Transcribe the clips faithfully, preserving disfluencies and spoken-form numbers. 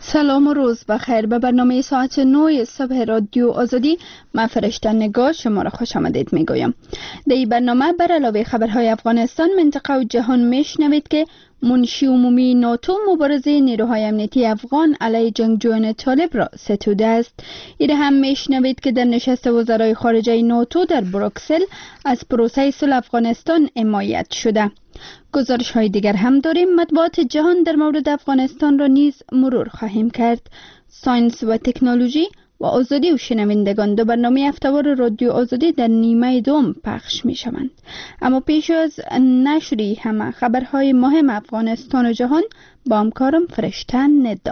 سلام و روز بخیر. به برنامه ساعت نه صبح رادیو آزادی من فرشته نگاه شما را خوش آمدید می گویم. در این برنامه بر علاوه خبرهای افغانستان، منطقه و جهان میشنوید که منشی عمومی ناتو مبارزه نیروهای امنیتی افغان علیه جنگجویان طالب را ستوده است. این هم میشنوید که در نشست وزرای خارجه ناتو در بروکسل از پروسه صلح افغانستان حمایت شده. گزارش های دیگر هم داریم. مطبوعات جهان در مورد افغانستان را نیز مرور خواهیم کرد. ساینس و تکنولوژی و آزادی و شنوندگان دو برنامه هفته‌وار رادیو آزادی در نیمه دوم پخش می شوند. اما پیش از نشری همه خبرهای مهم افغانستان و جهان با همکارم فرشته ندا.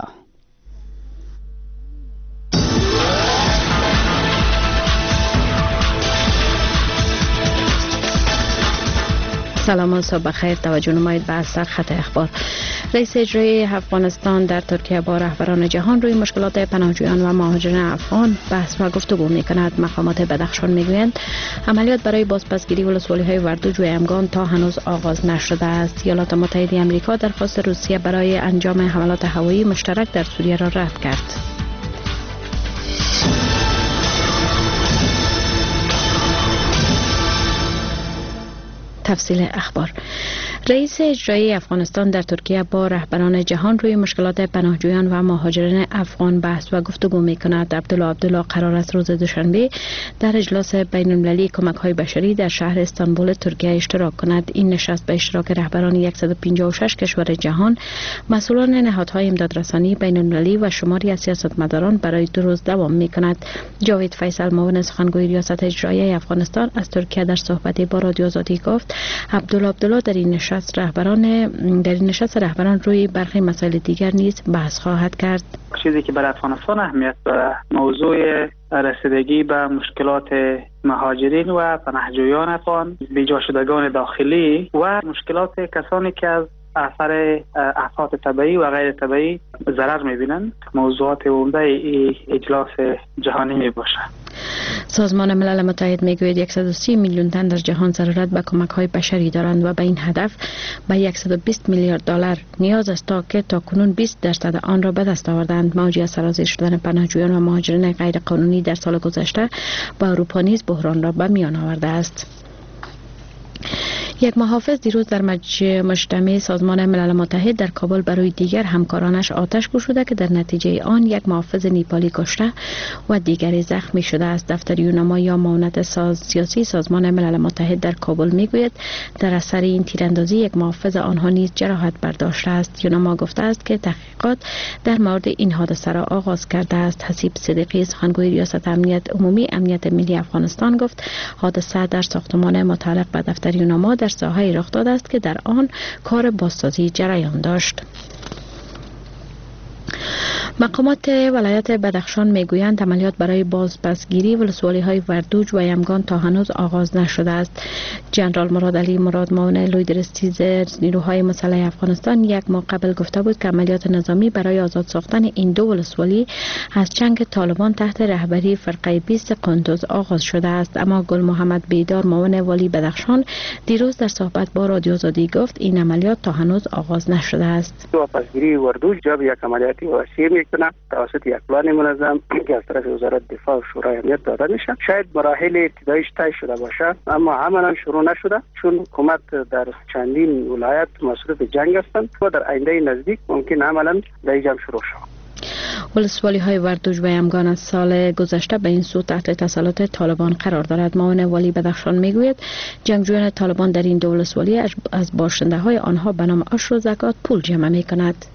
سلام و صبح بخیر. توجه نمایید به سرخط اخبار. رئیس اجرایی افغانستان در ترکیه با رهبران جهان روی مشکلات پناهجویان و مهاجران افغان بحث و گفتگو می‌کند. مقامات بدخشان می‌گویند عملیات برای بازپسگیری ولسوالی‌های وردوج و یمگان تا هنوز آغاز نشده است. ایالات متحده آمریکا درخواست روسیه برای انجام حملات هوایی مشترک در سوریه را رد کرد. تفصیل اخبار. رئیس اجرایی افغانستان در ترکیه با رهبران جهان روی مشکلات پناهجویان و مهاجران افغان بحث و گفتگو می‌کند. عبدالله عبدالله قرار است روز دوشنبه در اجلاس بین‌المللی کمک‌های بشری در شهر استانبول ترکیه اشتراک کند. این نشست به اشتراک رهبران صد و پنجاه و شش کشور جهان، مسئولان نهادهای امدادرسانی بین‌المللی و شماری از سیاستمداران برای دو روز دوام می‌کند. جاوید فیصل معاون سخنگوی ریاست اجرایی افغانستان از ترکیه در صحبتی با رادیو آزادی گفت عبدالله عبدالله در این نشست رهبران در این نشست رهبران روی برخی مسائل دیگر نیز بحث خواهد کرد. چیزی که برای افغانستان اهمیت دارد موضوع رسیدگی به مشکلات مهاجرین و پناهجویان افغان، بیجا شدگان داخلی و مشکلات کسانی که از اثر آفات طبیعی و غیر طبیعی ضرر می‌بینند موضوعات عمده ای اجلاس جهانی میباشد. سازمان ملل متحد میگوید صد و سی میلیون تن در جهان ضرورت به کمک‌های بشری دارند و به این هدف به صد و بیست میلیارد دلار نیاز است تا که تاکنون بیست درصد آن را به دست آوردند. موجی از سرازیر شدن پناهجویان و مهاجران غیر قانونی در سال گذشته با اروپا نیز بحران را به میان آورده است. یک محافظ دیروز در مجتمع سازمان ملل متحد در کابل برای دیگر همکارانش آتش گشوده که در نتیجه آن یک محافظ نیپالی کشته و دیگری زخمی شده است. دفتر یونما یا معاونت ساز سیاسی سازمان ملل متحد در کابل میگوید در اثر این تیراندازی یک محافظ آنها نیز جراحت برداشته است. یونما گفته است که تحقیقات در مورد این حادثه را آغاز کرده است. حسیب صدیقی سخنگوی ریاست امنیت عمومی امنیت ملی افغانستان گفت حادثه در ساختمان متعلق به دفتر یونما در ساحه رخ داده است که در آن کار بازسازی جریان داشت. مقامات ولایت بدخشان میگویند عملیات برای بازپسگیری ولسوالی‌های وردوج و یمگان تا هنوز آغاز نشده است. جنرال مراد علی مراد معاون لویدرستیز نیروهای مسلح افغانستان یک ماه قبل گفته بود که عملیات نظامی برای آزاد ساختن این دو ولسوالی از چنگ طالبان تحت رهبری فرقه بیست قندوز آغاز شده است. اما گل محمد بیدار معاون والی بدخشان دیروز در صحبت با رادیو آزادی گفت این عملیات تا هنوز آغاز نشده است. بازپسگیری وردوج جاب یک عملیاتی وسیع میکنه توسط یک پلان منظم که از طرف وزارت دفاع و شورای امنیت داده میشه. شاید مراحل ابتداییش طی شده باشه اما عملا شروع نشده چون حکومت در چندین ولایت مصروف جنگ هستند و در آینده نزدیک ممکن عملا در جنگ شروع شود. ولسوالی های وردوج و یمگان از سال گذشته به این سو تحت تسلط طالبان قرار دارد. معاون والی بدخشان میگوید جنگجویان طالبان در این دو ولسوالی از باشنده های آنها به نام عشر و زکات پول جمع می کند.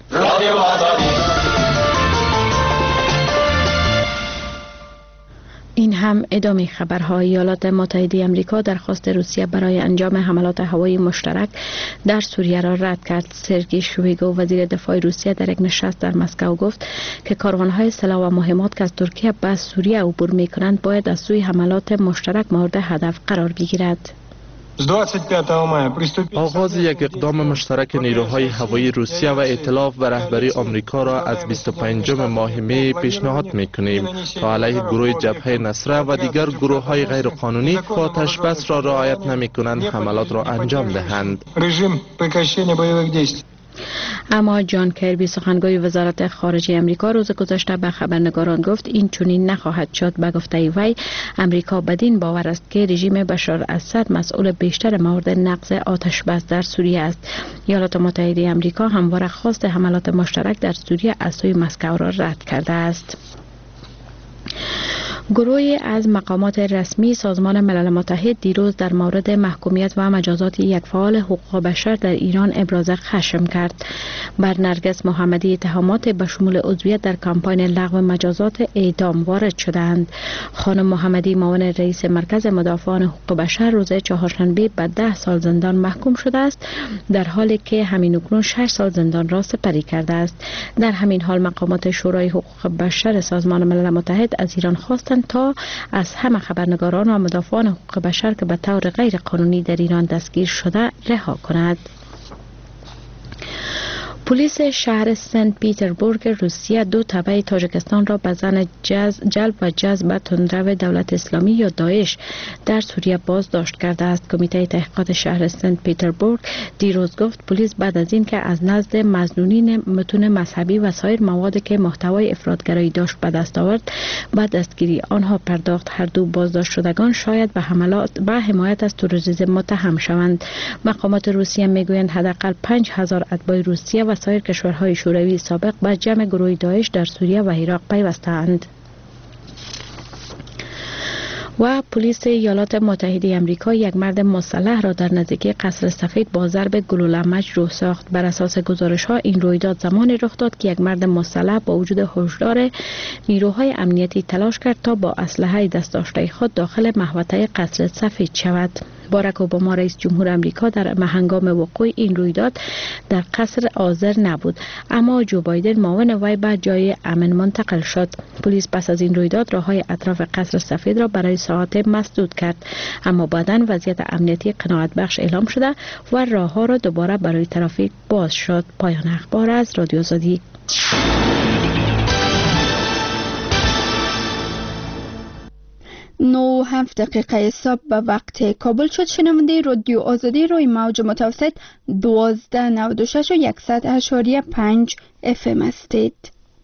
این هم ادامه خبرهای. ایالات متحده آمریکا درخواست روسیه برای انجام حملات هوایی مشترک در سوریه را رد کرد. سرگئی شویگو وزیر دفاع روسیه در یک نشست در مسکو گفت که کاروانهای سلاح و مهمات که از ترکیه به سوریه عبور می‌کنند باید از سوی حملات مشترک مورد هدف قرار بگیرد. آغاز یک اقدام مشترک نیروهای هوایی روسیه و ائتلاف و رهبری آمریکا را از بیست و پنجم ماه می پیشنهاد می‌کنیم تا علیه گروه جبهه نصره و دیگر گروه‌های غیرقانونی که آتش بس را رعایت نمی‌کنند حملات را انجام دهند. اما جان کربی سخنگوی وزارت خارجه امریکا روز گذشته به خبرنگاران گفت این چنین نخواهد شد. به گفته وی امریکا بدین باور است که رژیم بشار الاسد مسئول بیشتر موارد نقض آتش بس در سوریه است. ایالات متحده امریکا همواره خواست حملات مشترک در سوریه از سوی مسکو را رد کرده است. گروهی از مقامات رسمی سازمان ملل متحد دیروز در مورد محکومیت و مجازات یک فعال حقوق بشر در ایران ابراز خشم کرد. بر نرگس محمدی اتهامات به شمول عضویت در کمپاین لغو مجازات اعدام وارد شدند. خانم محمدی معاون رئیس مرکز مدافعان حقوق بشر روز چهارشنبه به ده سال زندان محکوم شده است، در حالی که همین اکنون شش سال زندان را سپری کرده است. در همین حال مقامات شورای حقوق بشر سازمان ملل متحد از ایران خواستند تا از همه خبرنگاران و مدافعان حقوق بشر که به طور غیر قانونی در ایران دستگیر شده رها کند. پلیس شهر سنت پیتربورگ روسیه دو تبع تاجیکستان را به زن جلب و جذب تندرو دولت اسلامی یا داعش در سوریه بازداشت کرده است. کمیته تحقیقات شهر سنت پیتربورگ دیروز گفت پلیس بعد از این که از نزد مظنونین متون مذهبی و سایر موادی که محتوای افراطگرایی داشت به دست آورد، بعد دستگیری آنها پرداخت. هر دو بازداشت شدگان شاید به حملات به حمایت از تروریسم متهم شوند. مقامات روسیه میگویند حداقل پنج هزار اتباع روسیه و سایر کشورهای شوروی سابق به جمع گروه داعش در سوریه و عراق پیوستند. و پلیس ایالات متحده آمریکا یک مرد مسلح را در نزدیکی قصر سفید با ضرب گلوله مجروح ساخت. بر اساس گزارش ها این رویداد زمانی رخ داد که یک مرد مسلح با وجود هشدار نیروهای امنیتی تلاش کرد تا با اسلحه دست داشته خود داخل محوطه قصر سفید شود. باراک اوباما رئیس جمهور آمریکا در هنگام وقوع این رویداد در قصر حاضر نبود، اما جو بایدن معاون وی به جای امن منتقل شد. پلیس پس از این رویداد راههای اطراف قصر سفید را برای ساعات مسدود کرد، اما بعداً وضعیت امنیتی قناعت بخش اعلام شده و راهها را دوباره برای ترافیک باز شد. پایان اخبار از رادیو آزادی. نو هفت دقیقه صبح به وقت کابل شد. شنونده رادیو آزادی روی موج متوسط دوازده نود و شش و یکصد اشاریه پنج اف ام هستید.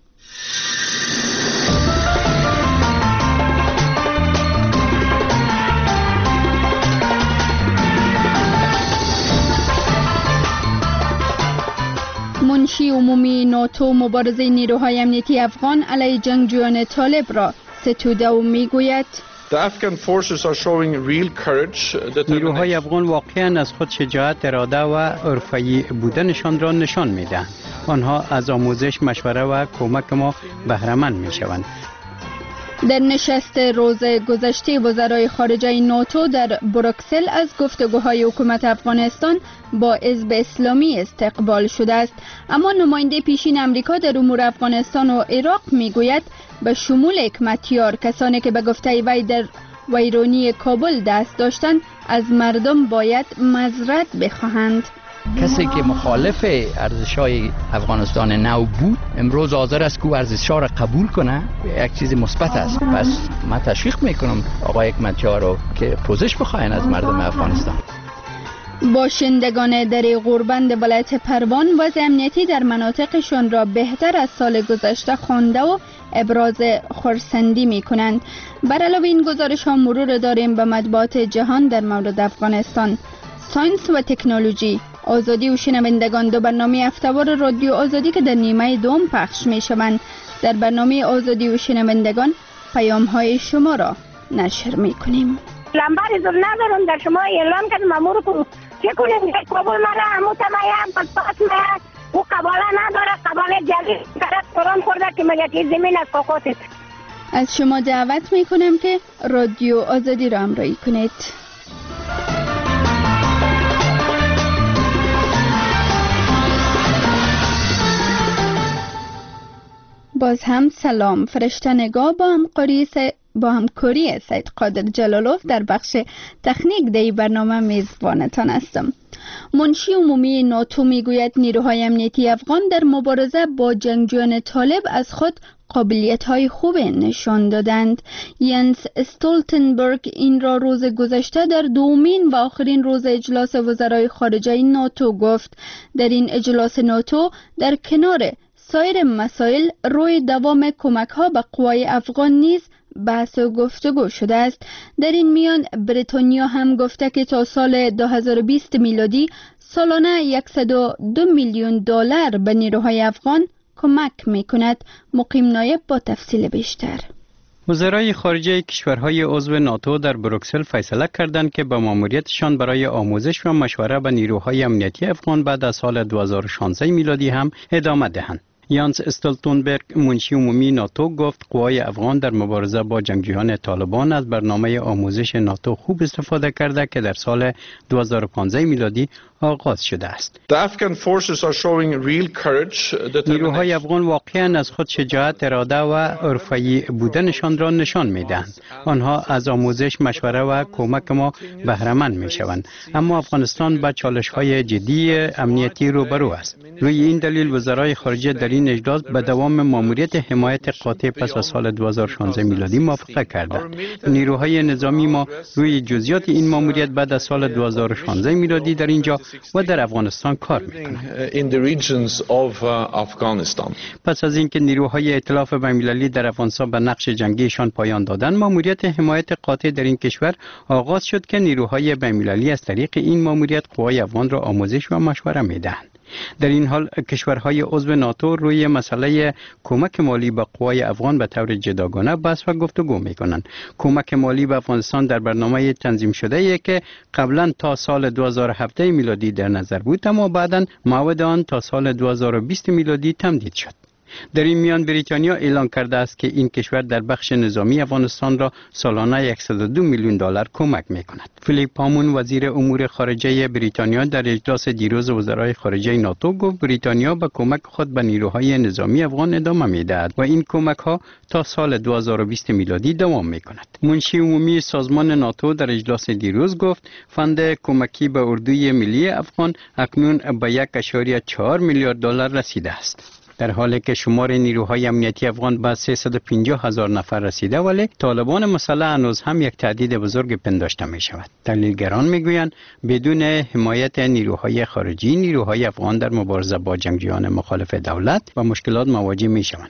منشی عمومی ناتو مبارزه نیروهای امنیتی افغان علیه جنگجویان طالب را ستوده و میگوید نیروهای افغان واقعا از خود شجاعت، اراده و حرفه‌ای بودنشان را نشان میدهند. آنها از آموزش، مشوره و کمک ما بهره مند میشوند. در نشست روز گذشته وزرای خارجه ناتو در بروکسل از گفتگوهای حکومت افغانستان با حزب اسلامی استقبال شده است، اما نماینده پیشین امریکا در امور افغانستان و عراق میگوید به شمول حکمتیار کسانی که به گفته وی در ویرانی کابل دست داشتند از مردم باید معذرت بخواهند. کسی که مخالف ارزش‌های افغانستان نو بود امروز حاضر است که ارزش‌ها را قبول کنه، یک چیز مثبت است. پس من تشویق میکنم آقای حکمتیار رو که پوزش بخواین از مردم افغانستان. باشندگان در غوربند ولایت پروان وضع امنیتی در مناطقشان را بهتر از سال گذشته خوانده و ابراز خرسندی می کنند. بر علاوه این گزارش ها مرور داریم به مطبوعات جهان در مورد افغانستان. ساینس و تکنولوژی، آزادی و شنوندگان، دو برنامه هفته‌وار رادیو آزادی که در نیمه دوم پخش می شوند. در برنامه آزادی و شنوندگان پیام های شما را نشر می کنیم. لمبر زور ندارم در شما اعلام کردم امور کو چه کنیم که قبول منه همو تمایم پس پس مه او قباله نداره، قباله جدید طرف قرآن کرده که مگه که زمین از فاقات است. از شما دعوت می کنم که رادیو آزادی را همراهی کنید. باز هم سلام. فرشته نگاه با همکاری با همکاری سید قادر جلالوف در بخش تکنیک در برنامه میزبانتان هستم. منشی عمومی ناتو میگوید نیروهای امنیتی افغان در مبارزه با جنگجویان طالب از خود قابلیت‌های خوب نشان دادند. ینس استولتنبرگ این را روز گذشته در دومین و آخرین روز اجلاس وزرای خارجه ناتو گفت. در این اجلاس ناتو در کنار سایر مسائل روی دوام کمک‌ها به قوای افغان نیز بحث و گفتگو شده است. در این میان بریتانیا هم گفته که تا سال دو هزار و بیست میلادی سالانه صد و دو میلیون دلار به نیروهای افغان کمک میکند. مقیم نایب با تفصیل بیشتر. وزرای خارجه کشورهای عضو ناتو در بروکسل فیصله کردند که به ماموریتشان برای آموزش و مشوره به نیروهای امنیتی افغان بعد از سال دو هزار و شانزده میلادی هم ادامه دهند. یانس استولتنبرگ منشی عمومی ناتو گفت قوای افغان در مبارزه با جنگجویان طالبان از برنامه آموزش ناتو خوب استفاده کرده که در سال دو هزار و پانزده میلادی آغاز شده است. نیروهای افغان واقعا از خود شجاعت، اراده و حرفه‌ای بودنشان را نشان می‌دهند. آنها از آموزش، مشوره و کمک ما بهره مند می‌شوند. اما افغانستان با چالش‌های جدی امنیتی روبرو است. روی این دلیل وزرای خارجه در این اجلاس به دوام ماموریت حمایت قاطع پس از سال دو هزار و شانزده میلادی موافقه کردند. نیروهای نظامی ما روی جزئیات این ماموریت بعد از سال دو هزار و شانزده میلادی در اینجا و در افغانستان کار میکنند. پس از اینکه نیروهای ائتلاف بین‌المللی در افغانستان به نقش جنگیشان پایان دادند، ماموریت حمایت قاطع در این کشور آغاز شد که نیروهای بین‌المللی از طریق این ماموریت قوای افغان را آموزش و مشوره میدهند. در این حال کشورهای عضو ناتو روی مسئله کمک مالی به قوای افغان به طور جداگانه بحث و گفتگو میکنند. کمک مالی به افغانستان در برنامه تنظیم شده ای که قبلا تا سال دو هزار و هفده میلادی در نظر بود، اما بعداً موعد آن تا سال دو هزار و بیست میلادی تمدید شد. در این میان بریتانیا اعلام کرده است که این کشور در بخش نظامی افغانستان را سالانه صد و دو میلیون دلار کمک میکند. فیلیپ هامون وزیر امور خارجه بریتانیا در اجلاس دیروز وزرای خارجه ناتو گفت بریتانیا به کمک خود به نیروهای نظامی افغان ادامه میدهد و این کمک ها تا سال دو هزار و بیست میلادی دوام میکند. منشی عمومی سازمان ناتو در اجلاس دیروز گفت فند کمکی به اردوی ملی افغان اکنون به یک و چهار میلیارد دلار رسیده است. در حالی که شمار نیروهای امنیتی افغان به سیصد و پنجاه هزار نفر رسیده، ولی طالبان مسلح هنوز هم یک تهدید بزرگ پنداشته می شود. تحلیلگران می گویند بدون حمایت نیروهای خارجی، نیروهای افغان در مبارزه با جنگجویان مخالف دولت و مشکلات مواجه می شوند.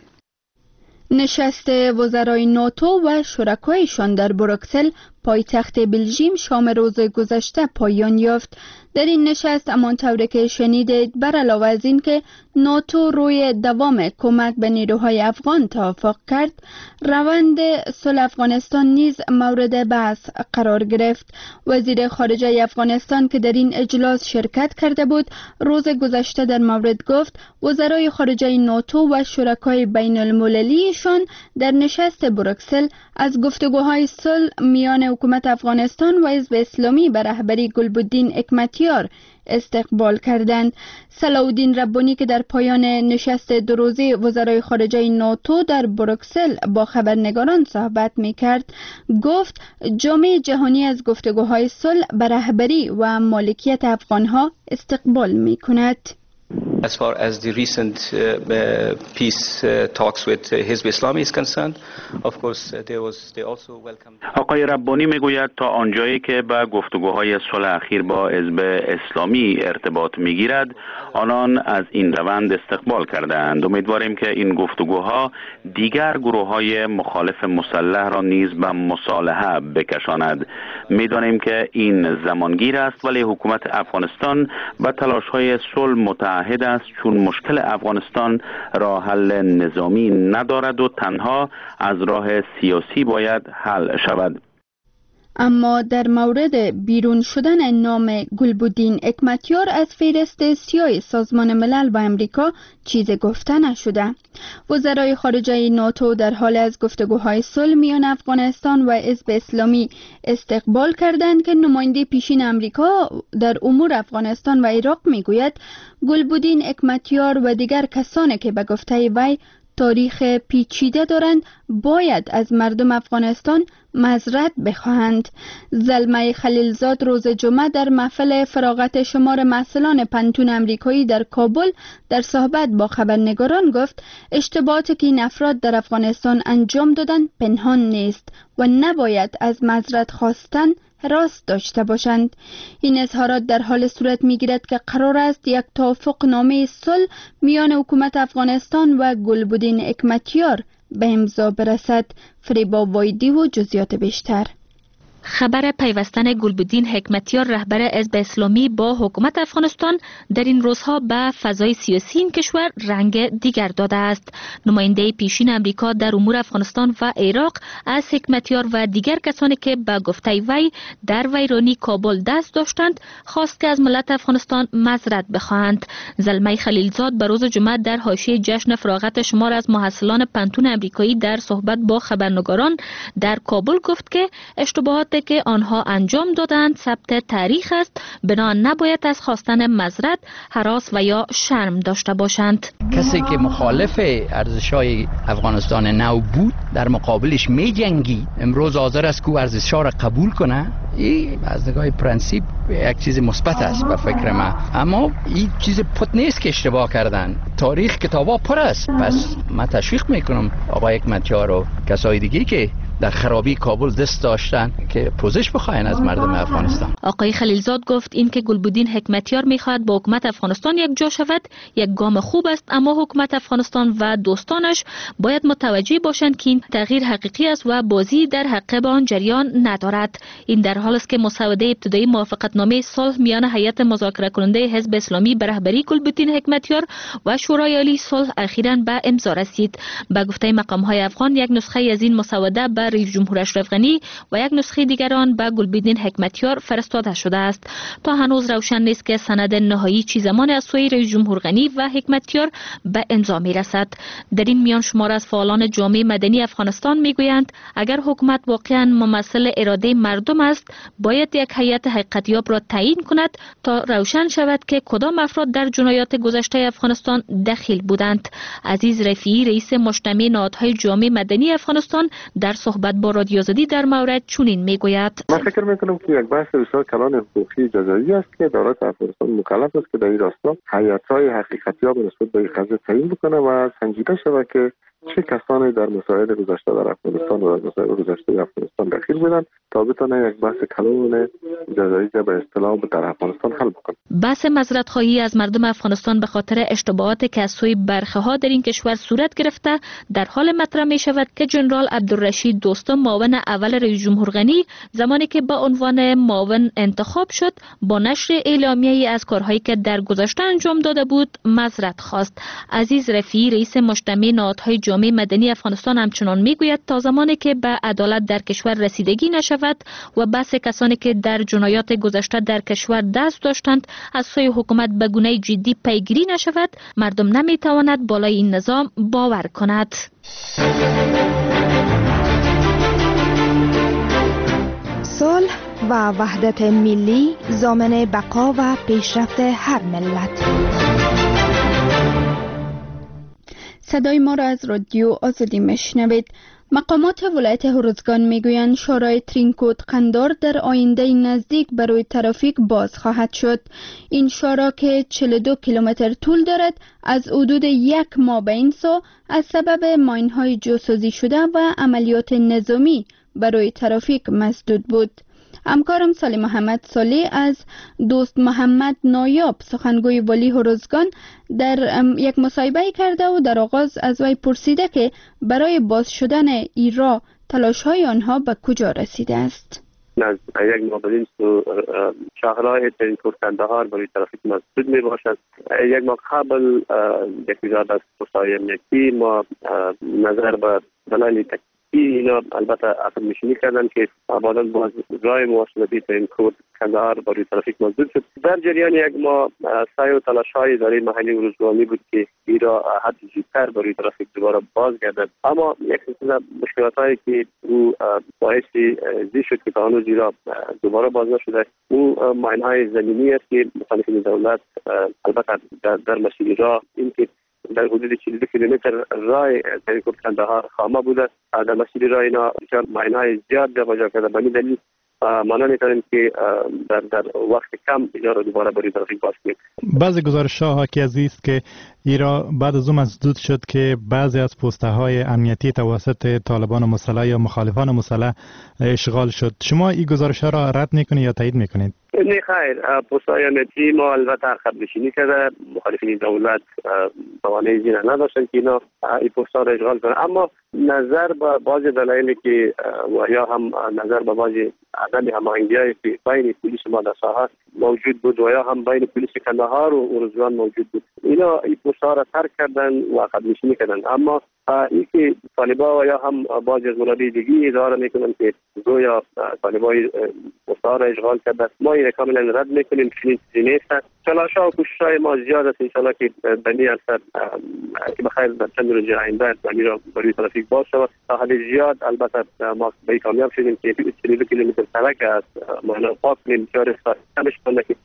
نشست وزرای ناتو و شرکایشان در بروکسل پایتخت بلژیم شام روز گذشته پایان یافت. در این نشست همانطور که شنیدید بر علاوه از این که ناتو روی دوام کمک به نیروهای افغان توافق کرد، روند صلح افغانستان نیز مورد بحث قرار گرفت. وزیر خارجه افغانستان که در این اجلاس شرکت کرده بود روز گذشته در مورد گفت وزرای خارجه ناتو و شرکای بین المللیشان در نشست بروکسل از گفتگوهای صلح میان حکومت افغانستان و حزب اسلامی به رهبری گلبدین حکمتیار استقبال کردند. صلاح‌الدین ربانی که در پایان نشست دو روزه وزرای خارجه ناتو در بروکسل با خبرنگاران صحبت می‌کرد، گفت جامعه جهانی از گفتگوهای صلح به رهبری و مالکیت افغان‌ها استقبال می‌کند. As far as the recent uh, uh, peace uh, talks with uh, Hizb Islami is concerned, of course uh, there was they also welcomed. آقای ربانی میگوید تا آنجایی که به گفتگوهای صلح اخیر با حزب اسلامی ارتباط میگیرد، آنان از این روند استقبال کردند. امیدواریم که این گفتگوها دیگر گروه‌های مخالف مسلح را نیز به مصالحه بکشاند. میدانیم که این زمانگیر است، ولی حکومت افغانستان به تلاش‌های صلح متعهد است، چون مشکل افغانستان راه حل نظامی ندارد و تنها از راه سیاسی باید حل شود. اما در مورد بیرون شدن نام گلبدین حکمتیار از فهرست سیاه سازمان ملل و امریکا چیز گفته نشده. وزرای خارجه ناتو در حال از گفتگوهای صلح میان افغانستان و حزب اسلامی استقبال کردند که نماینده پیشین امریکا در امور افغانستان و عراق میگوید گلبدین حکمتیار و دیگر کسانی که به گفته وی تاریخ پیچیده دارند باید از مردم افغانستان معذرت بخواهند. زلمه خلیلزاد روز جمعه در محفل فراغت شمار محصلان پنتون امریکایی در کابل در صحبت با خبرنگاران گفت اشتباهاتی که این افراد در افغانستان انجام دادند پنهان نیست و نباید از معذرت خواستن راست داشته باشند. این اظهارات در حال صورت میگیرد که قرار است یک توافق نامه صلح میان حکومت افغانستان و گلبدین حکمتیار به امضا برسد. فریبا وایدی و جزئیات بیشتر. خبر پیوستن گلبدین حکمتیار رهبر حزب اسلامی با حکومت افغانستان در این روزها به فضای سیاسی این کشور رنگ دیگر داده است. نماینده پیشین امریکا در امور افغانستان و عراق از حکمتیار و دیگر کسانی که به گفته وی در ویرانی کابل دست داشتند خواست که از ملت افغانستان معذرت بخواهند. زلمه خلیلزاد به روز جمعه در حاشیه جشن فراغت شمار از محصلان پنتون امریکایی در صحبت با خبرنگاران در کابل گفت که اشتباهات که آنها انجام دادند ثبت تاریخ است، بنا نباید از خواستن معذرت هراس و یا شرم داشته باشند. کسی که مخالف ارزش‌های افغانستان نو بود در مقابلش می جنگی امروز حاضر است که ارزش‌ها را قبول کنه. این از نگاه پرنسیپ یک چیز مثبت است به فکر من، اما این چیز پت نیست که اشتباه کردن. تاریخ کتابا پر است. پس من تشویق میکنم آقای حکمتیار و کسای دیگه که در خرابی کابل دست داشتن که پوزش بخواین از مردم افغانستان. آقای خلیلزاد گفت این که گلبدین حکمتیار میخواهد با حکومت افغانستان یک جا شود یک گام خوب است، اما حکومت افغانستان و دوستانش باید متوجه باشند که این تغییر حقیقی است و بازی در حق آن جریان ندارد. این در حالی است که مسوده ابتدایی موافقتنامه صلح میان هیئت مذاکره کننده حزب اسلامی به رهبری گلبدین حکمتیار و شورای عالی صلح اخیراً به امضا رسید. به گفته مقام‌های افغان یک نسخه از این مسوده به رئیس جمهور اشرف غنی و یک نسخه دیگر آن به گلبدین حکمتیار فرستاده شده است. تا هنوز روشن نیست که سند نهایی چه زمان از سوی رئیس جمهور غنی و حکمتیار به امضا میرسد. در این میان شمار از فعالان جامعه مدنی افغانستان میگویند اگر حکومت واقعا ممثل اراده مردم است باید یک هیئت حقیقتیاب را تعیین کند تا روشن شود که کدام افراد در جنایات گذشته افغانستان دخیل بودند. عزیز رفیعی رئیس مجتمع نهادهای جامعه مدنی افغانستان در صحبت با رادیو آزادی در مورد چنین میگوید: من فکر میکنم که یک بحث بسیار کلان حقوقی جزایی است که دولت افغانستان مکلف است که در این راستا هیئت‌های حقیقتیاب نسبت به این قضیه تعیین بکنه و سنجیده شود که چه کسانی در مسائل گذشته در افغانستان و در مسائل گذشته افغانستان دخیل بودند تا بتونه یک بحث کلان جزایی به اصطلاح در افغانستان حل بکنه. بحث معذرت خواهی از مردم افغانستان به خاطر اشتباهاتی که از سوی برخه‌ها در این کشور صورت گرفته در حال مطرح می شود که جنرال عبدالرشید دوستم معاون اول رئیس جمهور غنی زمانی که به عنوان معاون انتخاب شد با نشر اعلامیه‌ای از کارهایی که در گذشته انجام داده بود معذرت خواست. عزیز رفیعی رئیس مجتمع نهادهای جامعه مدنی افغانستان همچنان میگوید تا زمانی که به عدالت در کشور رسیدگی نشود و بحث کسانی که در جنایات گذشته در کشور دست داشتند از سوی حکومت به گونه جدی پیگیری نشود مردم نمیتواند بالای این نظام باور کند. صلح و وحدت ملی ضامن بقا و پیشرفت هر ملت. صدای ما را از رادیو آزادی میشنوید. مقامات ولایت هرزگان میگویند شورای ترینکوت قندار در آینده نزدیک برای ترافیک باز خواهد شد. این شورا که چهل و دو کیلومتر طول دارد از حدود یک ماه به این سو از سبب ماین‌های جاسازی شده و عملیات نظامی برای ترافیک مسدود بود. همکارم سالی محمد سالی از دوست محمد نایاب سخنگوی والی هرزگان در یک مصاحبه کرده و در آغاز از وی پرسیده که برای باز شدن این راه تلاش‌های آنها به کجا رسیده است. از یک ماه بدین سو شاهراه ترینکوت قندهار برای ترافیک مسدود می باشد. یک ماه قبل یک وزارت از مسایمتی ما نظر به دلایل اینا البته اصلا میشینی کردن که بعدا باز راه مواصلاتی ترینکوت قندهار برای ترافیک مسدود شد. در جریان یک ما سعی و تلاش های اداره محلی هرزگانی بود که این را حد زودتر برای ترافیک دوباره باز گردد، اما یک سلسله مشکلات هایی که او باعث زی شد که تا هنوز این را دوباره باز نشده. او ماین های زمینی است که مخالفین دولت البته در, در مسیر راه این که در حدود چهل و دو کیلومتر راه ترینکوت کندهار خامه بوده. در مسیر راه اینا ماینای زیاد جابجا کرده. به این دلیل ما نمیتونیم که در در وقت کم اینا رو دوباره برای ترافیک باز کنیم. بعضی گزارش‌ها حاکی عزیز که ایرا بعد از اون مسدود شد که بعضی از پست‌های امنیتی توسط طالبان مسلح یا مخالفان مسلح اشغال شد. شما این گزارش‌ها را رد می‌کنید یا تایید می‌کنید؟ نه خیر، پست‌های امنیتی ما البته عقب‌نشینی کرده. مخالفین دولت توانایی زیر نداشتن که اینا این پست‌ها را اشغال کنند، اما نظر به بعض دلایلی که و یا هم نظر به بعض عدم هماهنگی‌های که بین پلیس ما در ساحه موجود بود و یا هم بین پلیس کندهار و اروزگان موجود بود، اینا این پست‌ها را ترک کردن و عقب‌نشینی کردن. اما این که طالبان و یا هم بعض از منابع دیگه ادعا میکنن که گویا طالبان پست‌ها را اشغال کردن، ما این کاملا رد میکنیم. چنین چیزی نیست. تلاش‌ها و کوشش‌های ما زیاد است. ان شاءالله که بنی اثر که بخیر در چند روز آینده بنی را برای ترافیک باز شود. تا حد زیاد البته ما به کامیاب شدیم که چهل و دو کیلومتر سرک است. ما پاک نمی‌شود کمش کنه که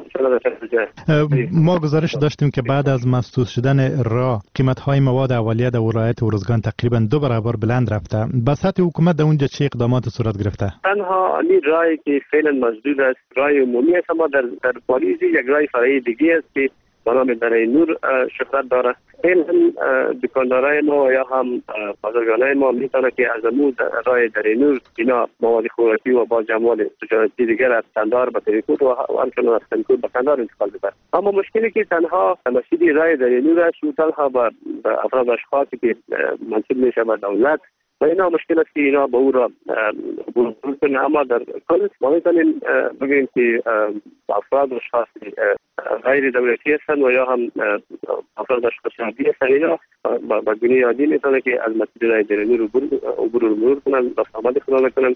ما گزارش داشتیم که بعد از مسدود شدن راه قیمت‌های مواد اولیه در ولایت اروزگان تقریبا دو برابر بلند رفته. به سطح حکومت در اونجا چه اقدامات صورت گرفته؟ تنها این راهی که فعلا مسدود است راه عمومی است، اما در در پاریس یک راه فرعی دیگه است که به نام دره نور شهرت داره. فعلا دکاندارای ما یا هم بازرگانای ما میتونه که از امود راه دره نور اینا مواد خوراکی و با جمال تجارتی دیگر از کندهار به ترینکوت و همچنان از ترینکوت به کندهار انتقال بده. اما مشکلی که تنها مسئله راه دره نور است و تنها به افراد اشخاصی که منصوب میشه به دولت و اینا مشکل است که اینا به او را عبور کنه. اما در کل ما میتونیم بگیم که افراد اشخاص غیر دولتی هستند و یا هم افراد اشخاص عادی هستند، اینا با گونه عادی میتونه که از مسیر راه دره نور عبور مرور کنن، رفت آمد خلال کنن.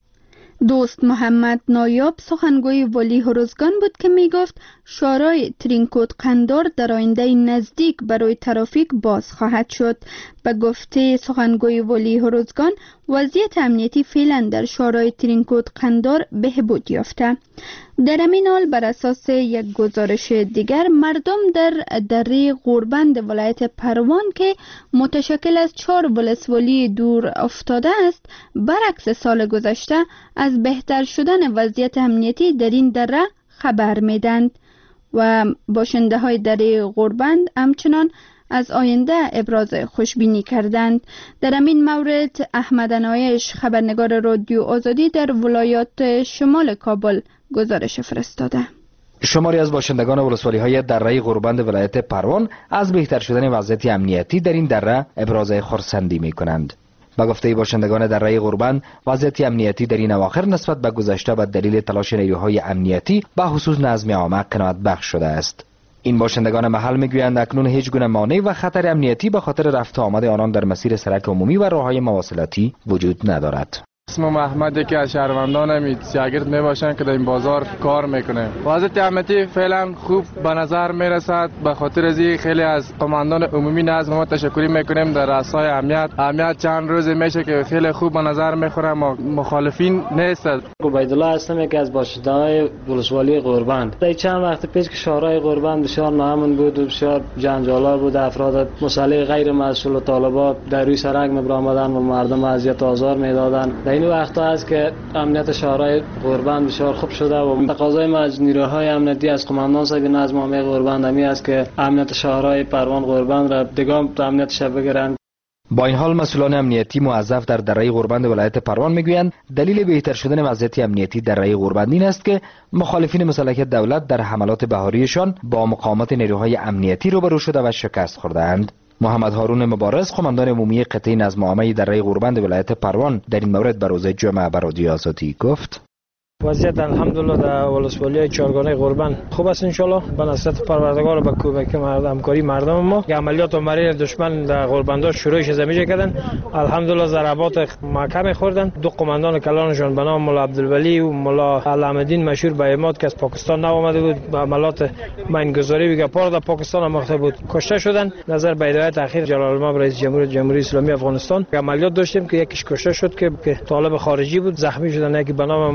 دوست محمد نایاب سخنگوی ولی اروزگان بود که می گفت شورای ترینکوت قندار در آینده نزدیک برای ترافیک باز خواهد شد. به گفته سخنگوی ولی اروزگان وضعیت امنیتی فعلا در شورای ترینکوت قندار بهبود یافته. در همین حال بر اساس یک گزارش دیگر مردم در دره غوربند ولایت پروان که متشکل از چهار ولسوالی دور افتاده است برعکس سال گذشته از بهتر شدن وضعیت امنیتی در این دره خبر میدند و باشنده های دره غوربند همچنان از آینده ابراز خوشبینی کردند. در همین مورد احمد انایش خبرنگار رادیو آزادی در ولایات شمال کابل گزارش فرستاده. شماری از باشندگان ولسوالی های دره غوربند ولایت پروان از بهتر شدن وضعیت امنیتی در این دره ابراز خرسندی می کنند. با گفته باشندگان دره غوربند وضعیت امنیتی در این اواخر نسبت به گذشته به دلیل تلاش نیروهای امنیتی به خصوص نظم عامه قناعت بخش شده است. این باشندگان محل میگویند اکنون هیچ گونه مانع و خطر امنیتی به خاطر رفت و آمد آنان در مسیر سرک عمومی و راههای مواصلاتی وجود ندارد. اسمم احمده که از شهروندان شاگرد می باشن که در این بازار کار میکنه. وضعیت امنیتی فعلا خوب به نظر میرسد. به خاطر از خیلی از قماندان عمومی نظم ما تشکری میکنیم در راستای امنیت. امنیت چند روز میشه که خیلی خوب به نظر میخوره، مخالفین نیست. عبیدالله هستم، یکی از باشنده‌های ولسوالی غوربند. در چند وقت پیش که شورای غوربند بسیار ناامن بود و بسیار جنجالار بود، افراد مسلح غیر مسئول و طالبان در روی سرک می‌آمدند و مردم اذیت و آزار میدادند. این وقت است که امنیت شهرهای غوربند بسیار خوب شده و تقاضای ما از نیروهای امنیتی از قماندان صاحب نظم عامه غوربند همی است که امنیت شهرهای پروان غوربند را دیگه امنیتش بگیرند. با این حال مسئولان امنیتی موظف در دره غوربند ولایت پروان میگویند دلیل بهتر شدن وضعیت امنیتی دره غوربند این است که مخالفین مسلح دولت در حملات بهاریشان با مقاومت نیروهای امنیتی روبرو شده و شکست خورده‌اند. محمد هارون مبارز قماندان عمومی قطعه نظم عامه دره غوربند ولایت پروان در این مورد به روز جمعه به رادیو آزادی گفت: وضعیت الحمدلله در ولسوالی چهارگانه غوربند خوب است. ان شاء الله به نصرت پروردگار و به کمک مردم همکاری مردم ما عملیات و مریر دشمن در غوربندا شروعش زمینه کردن. الحمدلله ضربات محکم خوردن. دو قماندان کلانشون به نام مولا عبدالولی و مولا علامالدین مشهور به اماد که از پاکستان آمده بود به عملیات ماینگذاری و گپار در پاکستان مخته بود کشته شدن. نظر به هدایت اخیر جلال الملک رئیس جمهور جمهوری اسلامی افغانستان عملیات داشتیم که یکیش کشته شد که طالب خارجی بود، زخمی شدن. یکی به نام مولا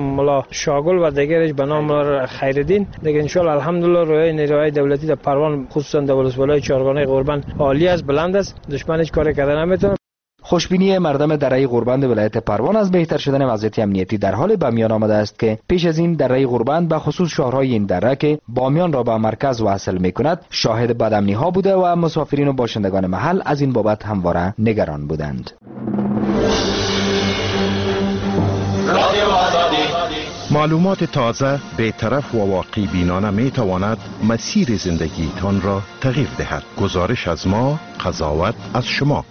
شاگل و دیگرش به نام خیرالدین. دیگه ان شاء الله الحمدلله روی نیروهای دولتی در پروان خصوصا در ولسوالی چهارگانه قربان عالی است، بلند است، دشمن هیچ کاری کردن نمیتونه. خوشبینی مردم دره غربند ولایت پروان از بهتر شدن وضعیت امنیتی در حال به میان آمده است که پیش از این دره غربند به خصوص شهرهای این دره که بامیان را به مرکز وصل می‌کند شاهد بدامنی ها بوده و مسافرین و باشندگان محل از این بابت همواره نگران بودند. معلومات تازه، بی‌طرف و واقع بینانه می تواند مسیر زندگیتان را تغییر دهد. گزارش از ما، قضاوت از شما.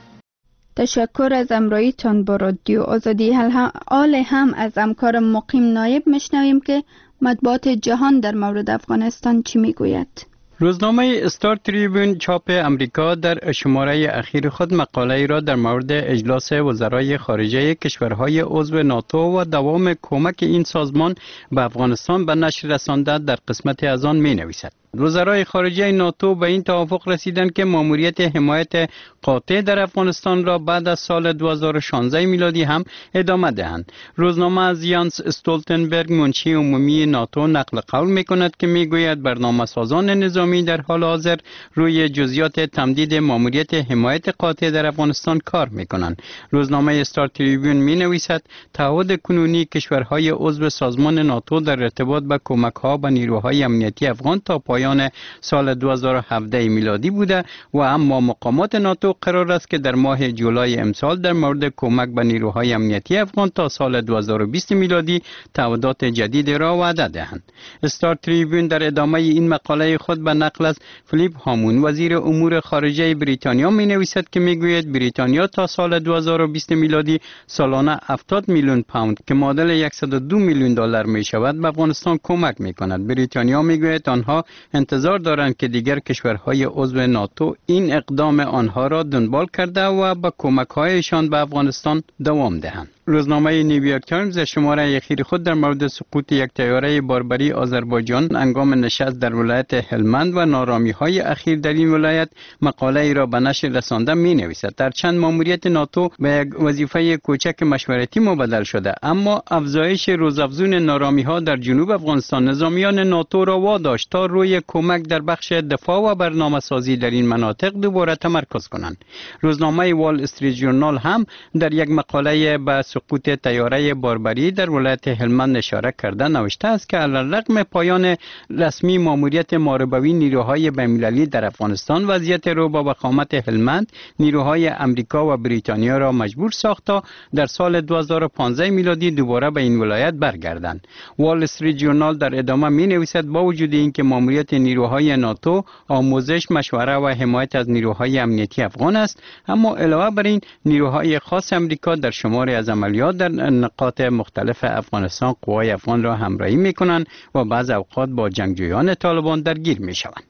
تشکر از امراییتان با رادیو آزادی. حال هم از همکار مقیم نایب میشنویم که مطبوعات جهان در مورد افغانستان چی میگوید. روزنامه استار تریبون چاپ امریکا در شماره اخیر خود مقاله را در مورد اجلاس وزرای خارجه کشورهای عضو ناتو و دوام کمک این سازمان به افغانستان به نشر رسانده در قسمت از آن می نویسد. وزرای خارجه ناتو به این توافق رسیدند که ماموریت حمایت قاطع در افغانستان را بعد از سال دو هزار و شانزده میلادی هم ادامه دهند. روزنامه از یانس استولتنبرگ منشی عمومی ناتو نقل قول می‌کند که می‌گوید برنامه‌سازان نظامی در حال حاضر روی جزئیات تمدید ماموریت حمایت قاطع در افغانستان کار می‌کنند. روزنامه استار تریبون می‌نویسد تعهد کنونی کشورهای عضو سازمان ناتو در ارتباط با کمک‌ها به نیروهای امنیتی افغان تا پایان سال دو هزار و هفده میلادی بوده و اما مقامات ناتو قرار است که در ماه جولای امسال در مورد کمک به نیروهای امنیتی افغان تا سال دو هزار و بیست میلادی تعهدات جدید را وعده دهند. استار تریبون در ادامه این مقاله خود به نقل از فلیپ هامون وزیر امور خارجه بریتانیا می نویسد که می گوید بریتانیا تا سال دو هزار و بیست میلادی سالانه هفتاد میلیون پوند که معادل صد و دو میلیون دلار می شود به افغانستان کمک می کند. بریتانیا می گوید آنها انتظار دارند که دیگر کشورهای عضو ناتو این اقدام آنها را دنبال کرده و با کمک‌هایشان به افغانستان دوام دهند. روزنامه نیویورک تایمز در شماره اخیر خود در مورد سقوط یک طیاره باربری آذربایجان هنگام نشست در ولایت هلمند و نارامی‌های اخیر در این ولایت مقاله ای را به نشر رسانده می‌نویسد. در چند ماموریت ناتو به یک وظیفه کوچک مشورتی مبدل شده، اما افزایش روزافزون نارامی‌ها در جنوب افغانستان نظامیان ناتو را واداشت تا روی کمک در بخش دفاع و برنامه‌سازی در این مناطق دوباره تمرکز کنند. روزنامه وال استریت ژورنال هم در یک مقاله به سقوط طیاره باربری در ولایت هلمند اشاره کرده نوشته است که علیرغم پایان رسمی ماموریت ماربوی نیروهای بین‌المللی در افغانستان وضعیت رو با وخامت هلمند نیروهای امریکا و بریتانیا را مجبور ساخت تا در سال دو هزار و پانزده میلادی دوباره به این ولایت برگردند. وال استریت ژورنال در ادامه می نویسد با وجود اینکه ماموریت نیروهای ناتو آموزش، مشوره و حمایت از نیروهای امنیتی افغان است، اما علاوه بر این نیروهای خاص امریکا در شماری از عملیات در نقاط مختلف افغانستان قوای افغان را همراهی می کنند و بعض اوقات با جنگجویان طالبان درگیر می شوند.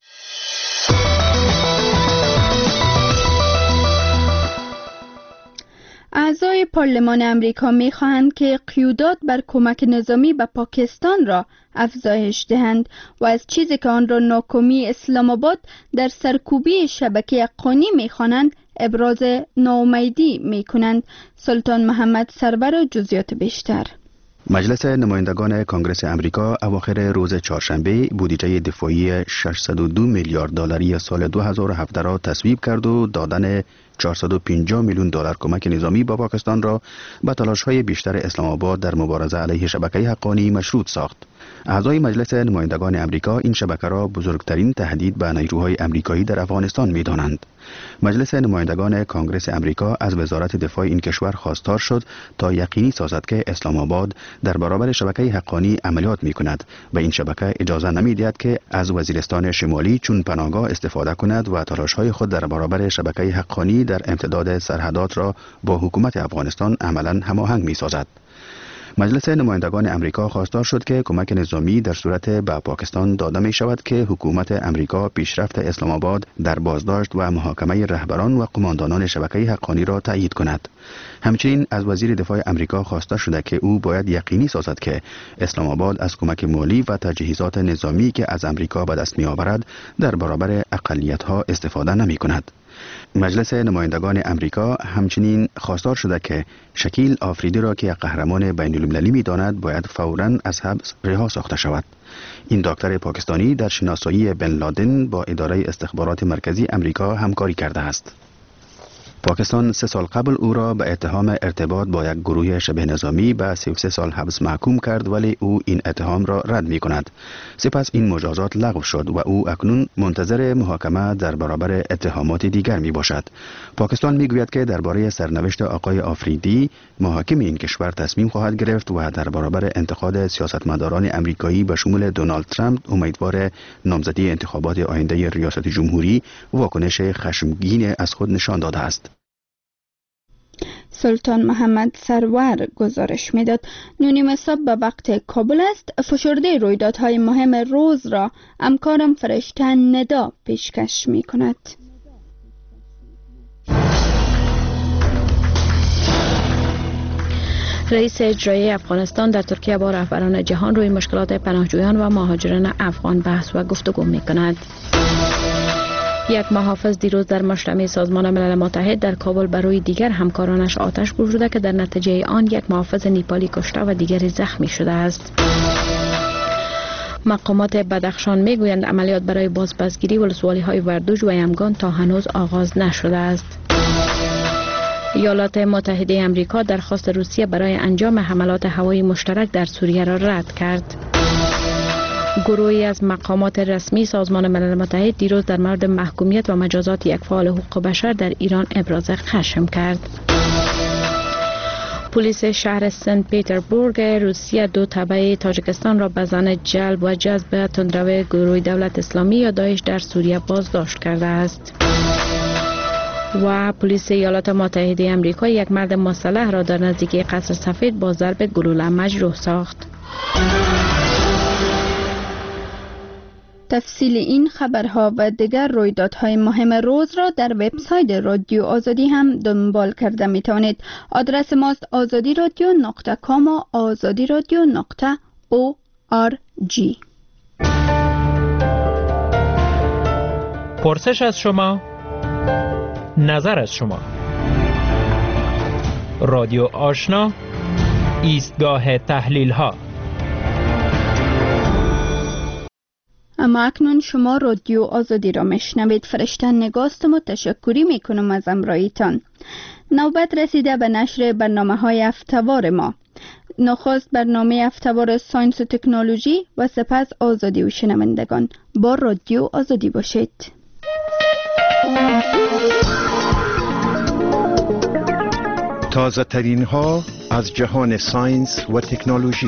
اعضای پارلمان امریکا می خواهند که قیودات بر کمک نظامی به پاکستان را افزایش دهند و از چیزی که آن را ناکامی اسلام آباد در سرکوبی شبکه افغانی می خوانند ابراز ناامیدی می کنند. سلطان محمد سرور و جزئیات بیشتر. مجلس نمایندگان کنگره امریکا اواخر روز چهارشنبه بودجه دفاعی ششصد و دو میلیارد دلاری سال دو هزار و هفده را تصویب کرد و دادن چهارصد و پنجاه میلیون دلار کمک نظامی با پاکستان را به تلاش‌های بیشتر اسلام آباد در مبارزه علیه شبکه حقانی مشروط ساخت. اعضای مجلس نمایندگان امریکا این شبکه را بزرگترین تهدید به نیروهای امریکایی در افغانستان می‌دانند. مجلس نمایندگان کنگره امریکا از وزارت دفاع این کشور خواستار شد تا یقینی سازد که اسلام آباد در برابر شبکه حقانی عملیات می‌کند و این شبکه اجازه نمی‌دهد که از وزیرستان شمالی چون پناهگاه استفاده کند و تلاش‌های خود در برابر شبکه حقانی در امتداد سرحدات را با حکومت افغانستان عملاً هماهنگ می‌سازد. مجلس نمایندگان امریکا خواستار شد که کمک نظامی در صورت به پاکستان داده می شود که حکومت امریکا پیشرفت اسلام آباد در بازداشت و محاکمه رهبران و قماندانان شبکه حقانی را تایید کند. همچنین از وزیر دفاع امریکا خواسته شده که او باید یقینی سازد که اسلام آباد از کمک مالی و تجهیزات نظامی که از امریکا به دست می آورد در برابر اقلیت‌ها استفاده نمی کند. مجلس نمایندگان امریکا همچنین خواستار شده که شکیل آفریدی را که قهرمان بین المللی می‌داند باید فوراً از حبس رها ساخته شود. این دکتر پاکستانی در شناسایی بن لادن با اداره استخبارات مرکزی امریکا همکاری کرده است. پاکستان سه سال قبل او را به اتهام ارتباط با یک گروه شبه نظامی به سی و سه سال حبس محکوم کرد، ولی او این اتهام را رد می کند. سپس این مجازات لغو شد و او اکنون منتظر محاکمه در برابر اتهامات دیگر می باشد. پاکستان می گوید که درباره سرنوشت آقای آفریدی محاکم این کشور تصمیم خواهد گرفت و در برابر انتقاد سیاستمداران امریکایی به شمول دونالد ترامپ امیدوار نامزدی انتخابات آینده ریاست جمهوری واکنش خشمگین از خود نشان داده است. سلطان محمد سرور گزارش میداد. نونیم صبح به وقت کابل است. فشرده رویدادهای مهم روز را همکارم فرشته ندا پیشکش می کند. رئیس اجرایی افغانستان در ترکیه با رهبران جهان روی مشکلات پناهجویان و مهاجران افغان بحث و گفتگو می کند. یک محافظ دیروز در مجتمع سازمان ملل متحد در کابل برای دیگر همکارانش آتش گشوده که در نتیجه آن یک محافظ نیپالی کشته و دیگری زخمی شده است. مقامات بدخشان میگویند عملیات برای بازپسگیری ولسوالی‌های وردوج و یمگان تا هنوز آغاز نشده است. ایالات متحده آمریکا درخواست روسیه برای انجام حملات هوایی مشترک در سوریه را رد کرد. گروهی از مقامات رسمی سازمان ملل متحد دیروز در مورد محکومیت و مجازات یک فعال حقوق بشر در ایران ابراز خشم کرد. پلیس شهر سنت پیتربورگ روسیه دو تبع تاجیکستان را به زن جلب و جذب تندرو گروه دولت اسلامی یا داعش در سوریه بازداشت کرده است. و پلیس ایالات متحده آمریکا یک مرد مسلح را در نزدیکی قصر سفید با ضرب گلوله مجروح ساخت. تفصیل این خبرها و دیگر رویدادهای مهم روز را در وبسایت رادیو آزادی هم دنبال کرده می توانید. آدرس ماست آزادی رادیو نقطه کام و آزادی رادیو نقطه او آر جی. پرسش از شما، نظر از شما. رادیو آشنا، ایستگاه تحلیل ها. اما اکنون شما رادیو آزادی را میشنوید. فرشته نگاست و تشکری میکنم از امرایتان. نوبت رسیده به نشر برنامه های هفته‌وار ما. نخست برنامه هفته‌وار ساینس و تکنولوژی و سپس آزادی و شنوندگان. با رادیو آزادی باشید. تازه ترین ها از جهان ساینس و تکنولوژی.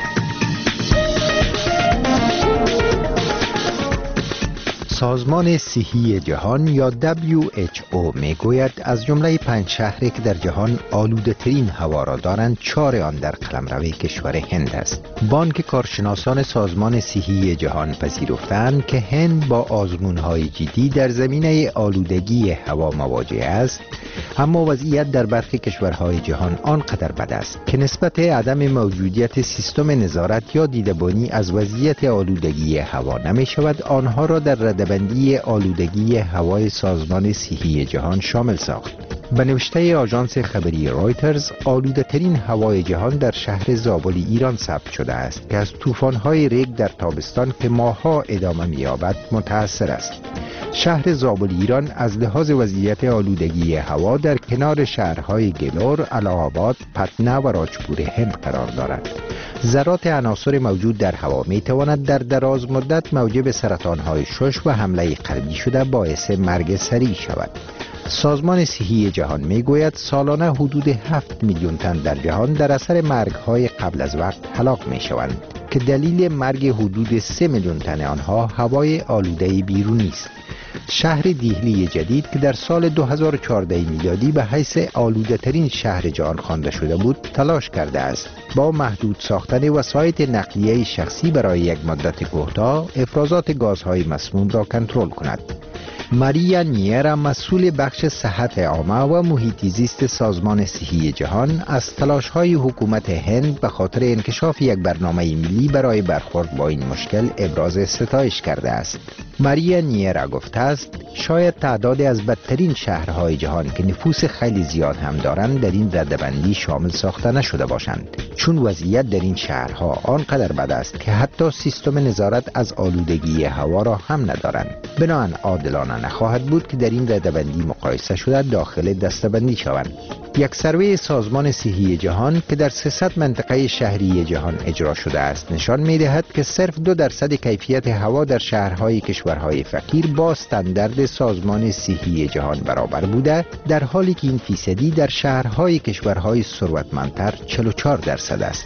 سازمان صحی جهان یا دبلیو اچ او می گوید از جمله پنج شهری که در جهان آلوده ترین هوا را دارند، چهار آن در قلمرو کشور هند است. بانک کارشناسان سازمان صحی جهان پذیرفتند که هند با آزمون‌های جدی در زمینه آلودگی هوا مواجه است، اما وضعیت در برخی کشورهای جهان آنقدر بد است که نسبت عدم موجودیت سیستم نظارت یا دیدبانی از وضعیت آلودگی هوا نمی شود آنها را در ردبندی آلودگی هوای سازمان صحی جهان شامل ساخت. به نوشته آژانس خبری رایترز، آلوده ترین هوای جهان در شهر زابل ایران ثبت شده است که از طوفان‌های ریگ در تابستان که ماه‌ها ادامه می‌یابد متأثر است. شهر زابل ایران از لحاظ وضعیت آلودگی هوا در کنار شهرهای گلور، اله‌آباد، پتنه و راجپور هند قرار دارد. ذرات عناصر موجود در هوا می‌تواند در دراز مدت موجب سرطان‌های شش و حمله قلبی شده باعث مرگ سریع شود. سازمان صحی جهان میگوید سالانه حدود هفت میلیون تن در جهان در اثر مرگ‌های قبل از وقت هلاک میشوند که دلیل مرگ حدود سه میلیون تن آنها هوای آلوده بیرونی است. شهر دیهلی جدید که در سال دو هزار و چهارده میلادی به حیث آلوده ترین شهر جهان خوانده شده بود، تلاش کرده است با محدود ساختن وسایط نقلیه شخصی برای یک مدت کوتاه افرازات گازهای مسموم را کنترل کند. ماریا نیرا، مسئول بخش صحت عامه و محیط زیست سازمان صحی جهان، از تلاش‌های حکومت هند به خاطر انکشاف یک برنامه ملی برای برخورد با این مشکل ابراز ستایش کرده است. ماریا نیرا گفته است شاید تعدادی از بدترین شهرهای جهان که نفوس خیلی زیاد هم دارند در این ردبندی شامل ساخته نشده باشند، چون وضعیت در این شهرها آنقدر بد است که حتی سیستم نظارت از آلودگی هوا را هم ندارند. بنابراین عادلانه نخواهد بود که در این ردبندی مقایسه شده داخل دسته‌بندی شوند. یک سروی سازمان صحی جهان که در سیصد منطقه شهری جهان اجرا شده است نشان می‌دهد که صرف دو درصد کیفیت هوا در شهرهای کشورهای فقیر با استاندارد سازمان صحی جهان برابر بوده، در حالی که این فیصدی در شهرهای کشورهای ثروتمندتر چهل و چهار درصد است.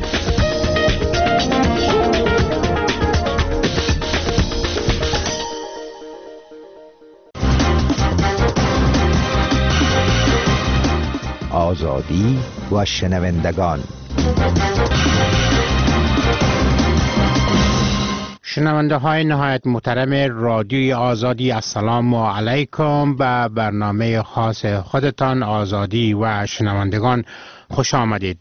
آزادی و شنوندگان. شنونده های نهایت محترم رادیوی آزادی، السلام علیکم. به برنامه خاص خودتان آزادی و شنوندگان خوش آمدید.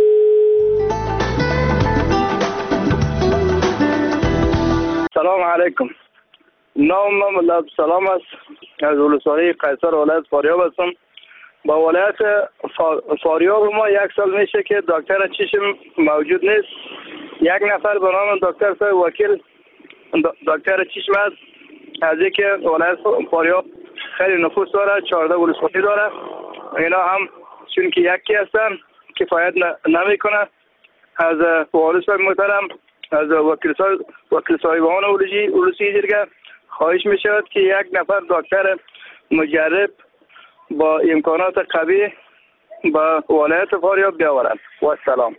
سلام علیکم. نام من ملا عبدالسلام است، از ولسوالی قیصر ولایت فاریاب هستم. با ولایت فاریاب ما یک سال میشه که دکتر چشم موجود نیست. یک نفر به نام دکتر صاحب وکیل دکتر چشم است. از اینکه ولایت فاریاب خیلی نفوس داره، چهارده ولسوالی داره، اینا هم چون که یکی هستن کفایت نمیکنه. از والی صاحب محترم، از وکیل صاحب وکیل صاحبان اولوژی اولوسی جرگه خواهش می شود که یک نفر دکتر مجرب با امکانات قوی با ولایت فاریاب بیاورند. و سلام.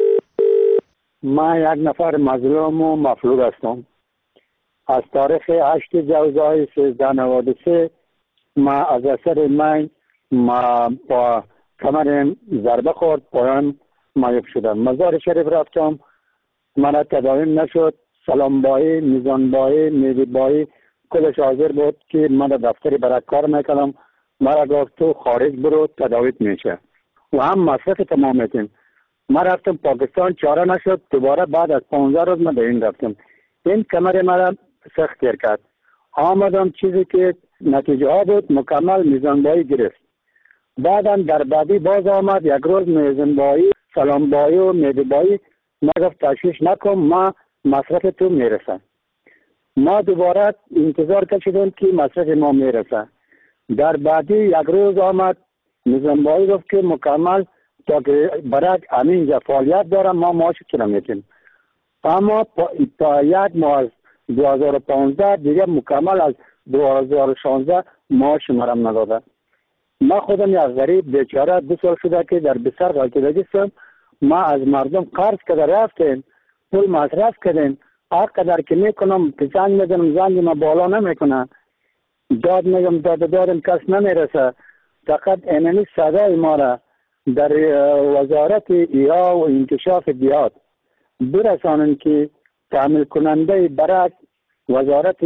من یک نفر مظلوم و مفلوج هستم. از تاریخ هشت جوزای سیزده نود و سه ما از اثر من ما با کمر ضربه خورد، پایان معیوب شدم. مزار شریف رفتم، من تداویم نشد. سلامبایی، میزانبایی، میوه‌بایی کلش حاضر بود که من دفتری برای کار میکنم. مرا گفت تو خارج برو تداویت میشه و هم مصرف تمام میتیم. من رفتم پاکستان، چاره نشد. دوباره بعد از پانزده روز من به این رفتم. این کمر مرا سخت گیر کرد. آمدم چیزی که نتیجه ها بود مکمل میزانبایی گرفت. بعدم در بعدی باز آمد یک روز میزانبایی، سلامبایی و میوه‌بایی. من گفت تشویش نکن، ما مصرف تو میرسن. ما دوباره انتظار کشیدیم که مصرف ما میرسه. در بعدی یک روز آمد میزانبایی گفت که مکمل تا که برای همینجا فعالیت دارم ما معاش کنم میتیم. اما تا یک ماه از دو هزار و پانزده دیگه مکمل از دو هزار و شانزده معاش مرم نداده. ما خودم یک غریب بیچاره دو سال شده که در بسر غلطیدگی هستم. ما از مردم قرض کده رفتیم، پول مصرف کردیم، هر قدر که میکنم که زنگ میزنم زنگ ما بالا نمیکنه، داد میگم داد دارم کس نمیرسه. فقط اینمی صدای ما را در وزارت ایرا و انکشاف دیات برسانن که تعمیل کننده برای وزارت.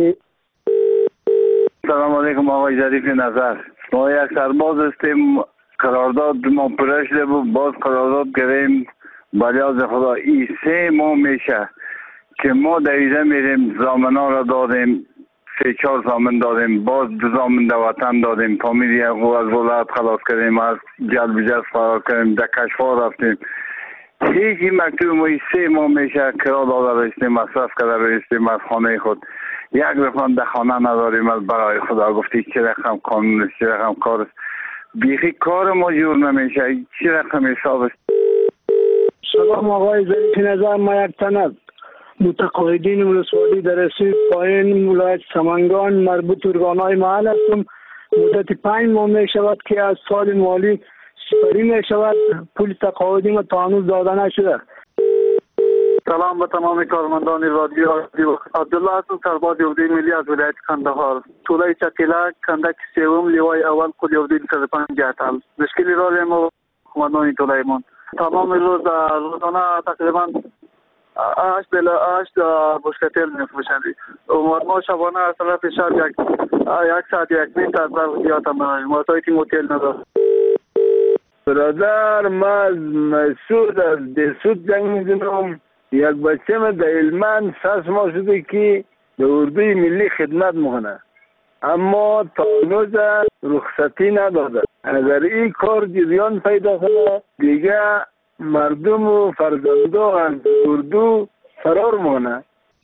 سلام علیکم آقای ظریف نظر. ما یک سرباز هستیم، قرارداد ما پرشده بود، باز قرارداد گریم. بلیاز خدا ای سه ماه میشه که ما دویده میریم، زامنا را دادیم، سه چهار زامن دادیم، باز دو زامن در وطن دادیم، فامیل یک از ولایت خلاص کردیم، از جلب جز فرار کردیم، در کشفا رفتیم. هیچی مکتوب ما سه ماه میشه کرا داده رسیدیم، مصرف کرده رسیدیم از خانه خود. یک رقم در خانه نداریم. از برای خدا گفتی چه رقم قانون است، چه رقم کار است. بیخی کار ما جور نمیشه، چه رقم حساب است. سلام آقای ظریف نظر. ما یک تن از متقاعدین ولسوالی در رسید پایین ولایت سمنگان مربوط ارگانهای محل هستم. مدت پنج ماه می شود که از سال مالی سپری می شود، پول تقاعدی ما تا هنوز داده نشده. سلام به تمام کارمندان رادیو. عبدالله هستم، سرباز یهودی ملی از ولایت قندهار. توله چکیلا کندک سوم لیوای اول کل یهودی صد و پنجاه تل. مشکلی را لیم کماندان توله من تمام روز روزانه تقریبا هشت بلا هشت بشکتیل میفروشند. ما شبانه از طرف شب یک یک ساعت یک نیم تا از زیاد هم ما تایی که موتیل ندارم. برادر ما از مسعود از دسود جنگ میزنم. یک بچه من در علمان ساس ما شده که در اردوی ملی خدمت میکنه، اما تا هنوز رخصتی نداده. اگر این کار جریان پیدا کنه دیگه مردم و فرزندان از اردو فرار مانه.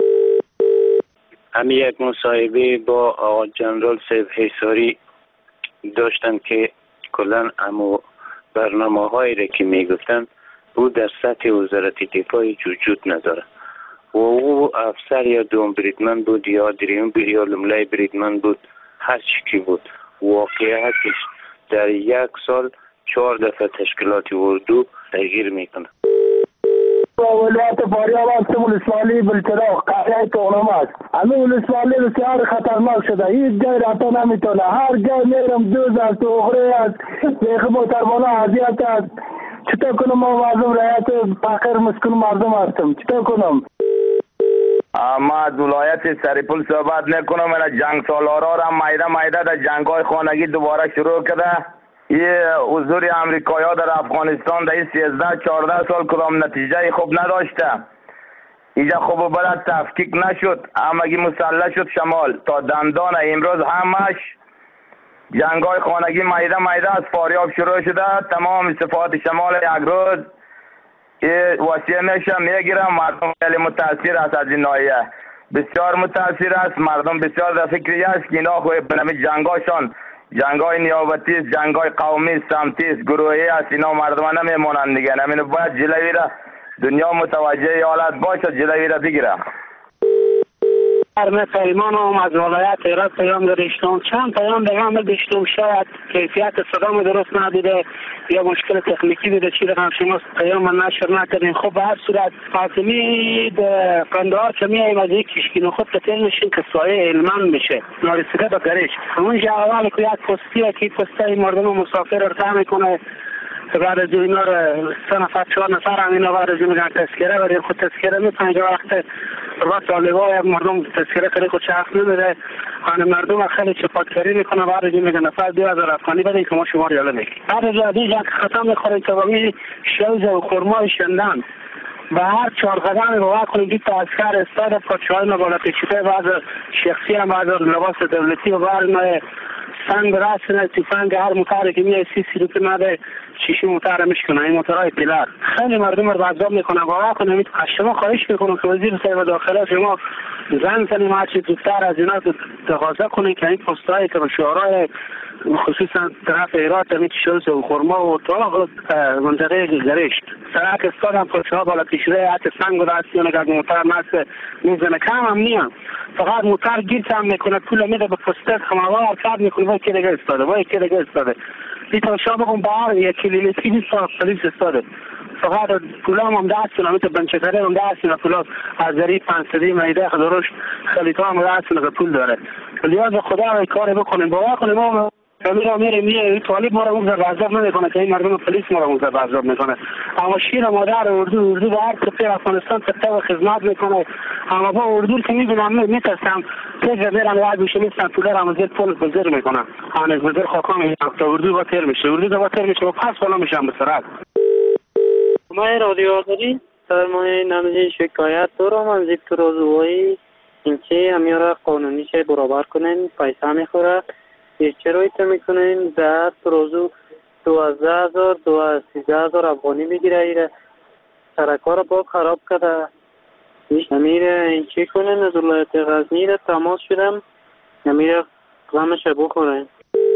همی یک مصاحبه با آقا جنرال سیف حصاری داشتن که کلن امو برنامه هایی را که می گفتن او در سطح وزارت دفاع وجود نداره و او افسر یا دوم بریدمن بود یا دریم یا لملای بریدمن بود، هر چی که بود. واقعیتش در یک سال چهار دفعه تشکیلات اردو تغییر میکنه. ولایت فاریاب هستم، ولسوالی بلچراغ قریه تورم است. همین ولسوالی بسیار خطرناک شده، هیچ جای رفته نمیتونه. هر جای میرم دوز است، اخره است، بیخ محترمانه اذیت است. چطور کنم؟ ما مردم رعایت فقیر مسکین مردم هستم، چطور کنم؟ ما از ولایت سریپل صحبت نکنم. من جنگ سالارا را مایده مایده در جنگ های خانگی دوباره شروع کرده. یه حضور امریکایی ها در افغانستان در این سیزده چهارده سال کدام نتیجه خوب نداشته. اینجا خوب برد تفکیک نشد، همگی مسلح شد شمال تا دندان. امروز همش جنگ های خانگی مایده مایده از فاریاب شروع شده. تمام صفات شمال یک روز وسیع میشه میگیرم. مردم خیلی متاثر است از این ناحیه، بسیار متاثر است. مردم بسیار در فکری است که اینا خوی بنمی جنگاشان جنگای نیابتی است، جنگای قومی سمتی است، گروهی است. اینا مردم نمیمونن دیگه. نمینه باید جلوی را دنیا متوجه حالت باشه، جلوی را بگیره. ارمه پیمان هم از ولایت ایران پیام داشتم، چند پیام پیام داشتم، شاید کیفیت صدام درست نبوده یا مشکل تکنیکی بوده، چی رقم شما پیام من نشر نکردین. خب به هر صورت فاطمی قندهار که میایم از یک کشکین خود تطیل میشین که سایه علمان میشه نارسیده به گرش. اونجا اول که یک پستی که پستی مردم مسافر ارتاع میکنه، بعد از اینا رو سه نفر چهار نفر هم اینا بعد از این میگن تذکره برای خود تذکره میتونه. اینجا وقت با طالبای مردم تذکره خیلی خود شخص نمیده، خانه مردم خیلی چپاتکاری میکنه. بعد از این میگن نفر دو هزار افغانی بده که ما شما ریاله میگیم. بعد از این که ختم میخوریم که بامی شوز و خورمای شندن و هر چهار قدم باید کنیم دید تا اسکر استاد پاچهای نبالا پیچیده بعض شخصی هم بعض لباس دولتی و بعض ما سنگ راسنه تفنگ هر موتاری که میای سی سی روپی مده شیشی موتر میشکنه. این موترهای پیلر خیلی مردم رو عذاب میکنه. باور کنید از شما خواهش میکنم که وزیر صاحب داخله شما زن کنیم هرچی زودتر از اینا تقاضا کنید که این پستایی که به شعارهای خصوصا طرف ایران تمیت شلز و خورما و طلاق منطقه گرشت سرک استاد هم پرچه ها بالا کشیده حتی سنگ و دستیانه که موتر نست میزنه کم هم نیام، فقط موتر گیرت هم میکنه پول میده به پستت خماوه حرکت میکنه وای که دیگه استاده وای که دیگه استاده بیتون شما بگم بار یک کلیلیتی نیست پلیس استاده فقط پولا هم دستونه میتونه بنچکره هم دستونه پولا از ذریع پنسدی میده خداروش خلیطا هم دستونه که پول داره. لیاز خدا کاری بکنیم باور کنیم ما میره میره میره طالب ما رو مزر بازار نمیکنه که این مردم پلیس ما رو مزر بازار میکنه. اما شیر مادر اردو اردو با هر کفر افغانستان تته و خدمت میکنه. اما با اردو که میبینم میترسم تیجه میرم وعد میشه میستن پوله رو مزر پول بزر میکنم آنه بزر خاکا میگم تا اردو با تیر میشه اردو با تیر میشه و پس بالا میشم بسرد. ما رادیو آزادی در ماه نمزی شکایت دارم از یک روزوایی اینکه همیارا قانونی چه برابر کنین پیسه میخوره چرایت میکنین در روزو دوازده هزار دو سیزده هزار افغانی میگیره ایره سرکار با خراب کرده نمیره این چی کنین از ولایت غزنی را تماس شدم نمیره غمش بخورین.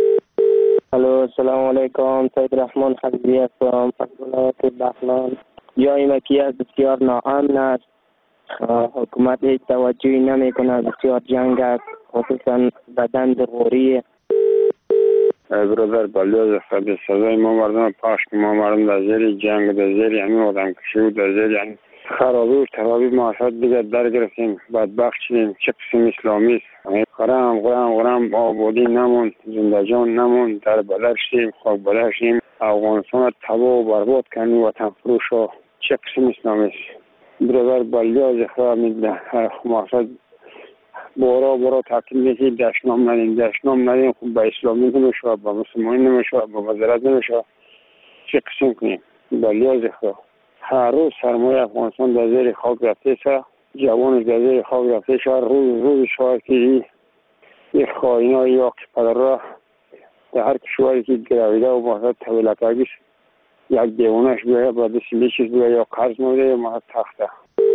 الو السلام علیکم سید رحمان حبیبی هستم از ولایت بغلان. جای مکیه بسیار ناامن است، حکومت هیچ توجهی نمی کنه، بسیار جنگ است خصوصا بدن غوری. برادر بلیاز خبی سزای ما مردم پاش که ما مردم در زیر جنگ در زیر همین آدم کشی و در زیر یعنی خرابی و ترابی معاشات دیگر در گرفتیم بدبخت شدیم. چه قسم اسلامی است قرم قرم قرم آبادی نمون زنده جان نمون در بدر شدیم خاک بدر شدیم افغانستان تباه و برباد کنیم وطن فروش ها چه قسم اسلامی است. برادر بلیاز خبی معاشات بارا بارا تحقیل میشید دشنام ندیم دشنام ندیم خوب با اسلامی نمیشه با مسلمانی نمیشه با وزارت نمیشه چه قسم کنیم بلیاز خدا هر روز سرمایه افغانستان در زیر خاک رفته سه جوانش در زیر خاک رفته شهر روز روز شهر که این خواهین های یا پدر را در هر کشوری که گرویده و محضر طویلتگیش یک دیوانش بیاید و دستی بیشیز بیاید یا قرض موده یا محضر تخته.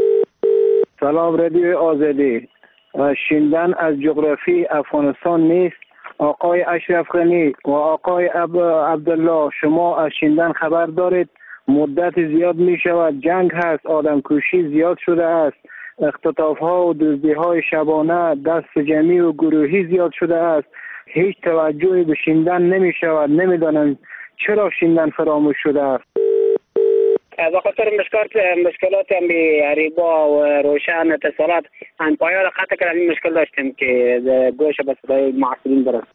سلام رادیو آزادی. شنیدن از جغرافی افغانستان نیست. آقای اشرف غنی و آقای عبدالله، شما از شنیدن خبر دارید؟ مدت زیاد می شود جنگ هست، آدم کشی زیاد شده است، اختطاف ها و دزدی های شبانه دست جمعی و گروهی زیاد شده است. هیچ توجهی به شنیدن نمی شود. نمیدانم چرا شنیدن فراموش شده است. به خاطر مشکلات مشکلات هم به عریبا و روشن اتصالات ان پایان خط کردن این مشکل داشتیم که گوش به صدای معصومین برسد.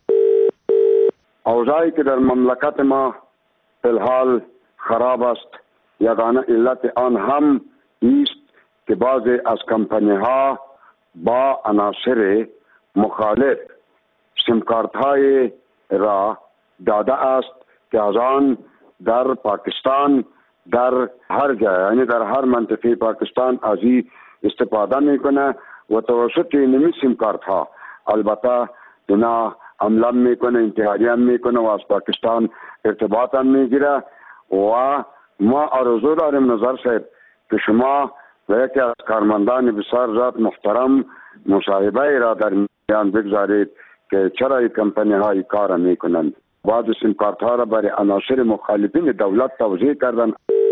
اوضاعی که در مملکت ما فی الحال خراب است، یگانه علت آن هم است که بعضی از کمپانی ها با عناصر مخالف سیمکارت های را داده است که از آن در پاکستان در هر جای، یعنی در هر منطقه پاکستان از این استفاده میکنه و توسط اینمی سیمکارت ها البته اینا عملا میکنه، انتحاری هم میکنه و از پاکستان ارتباط هم میگیره. و ما آرزو داریم نظر صاحب که شما و یکی از کارمندان بسیار ذات محترم مصاحبه را در میان بگذارید که چرا این کمپانی های کار میکنند. بعض سیمکارت ها را برای عناصر مخالفین دولت توزیع کردن.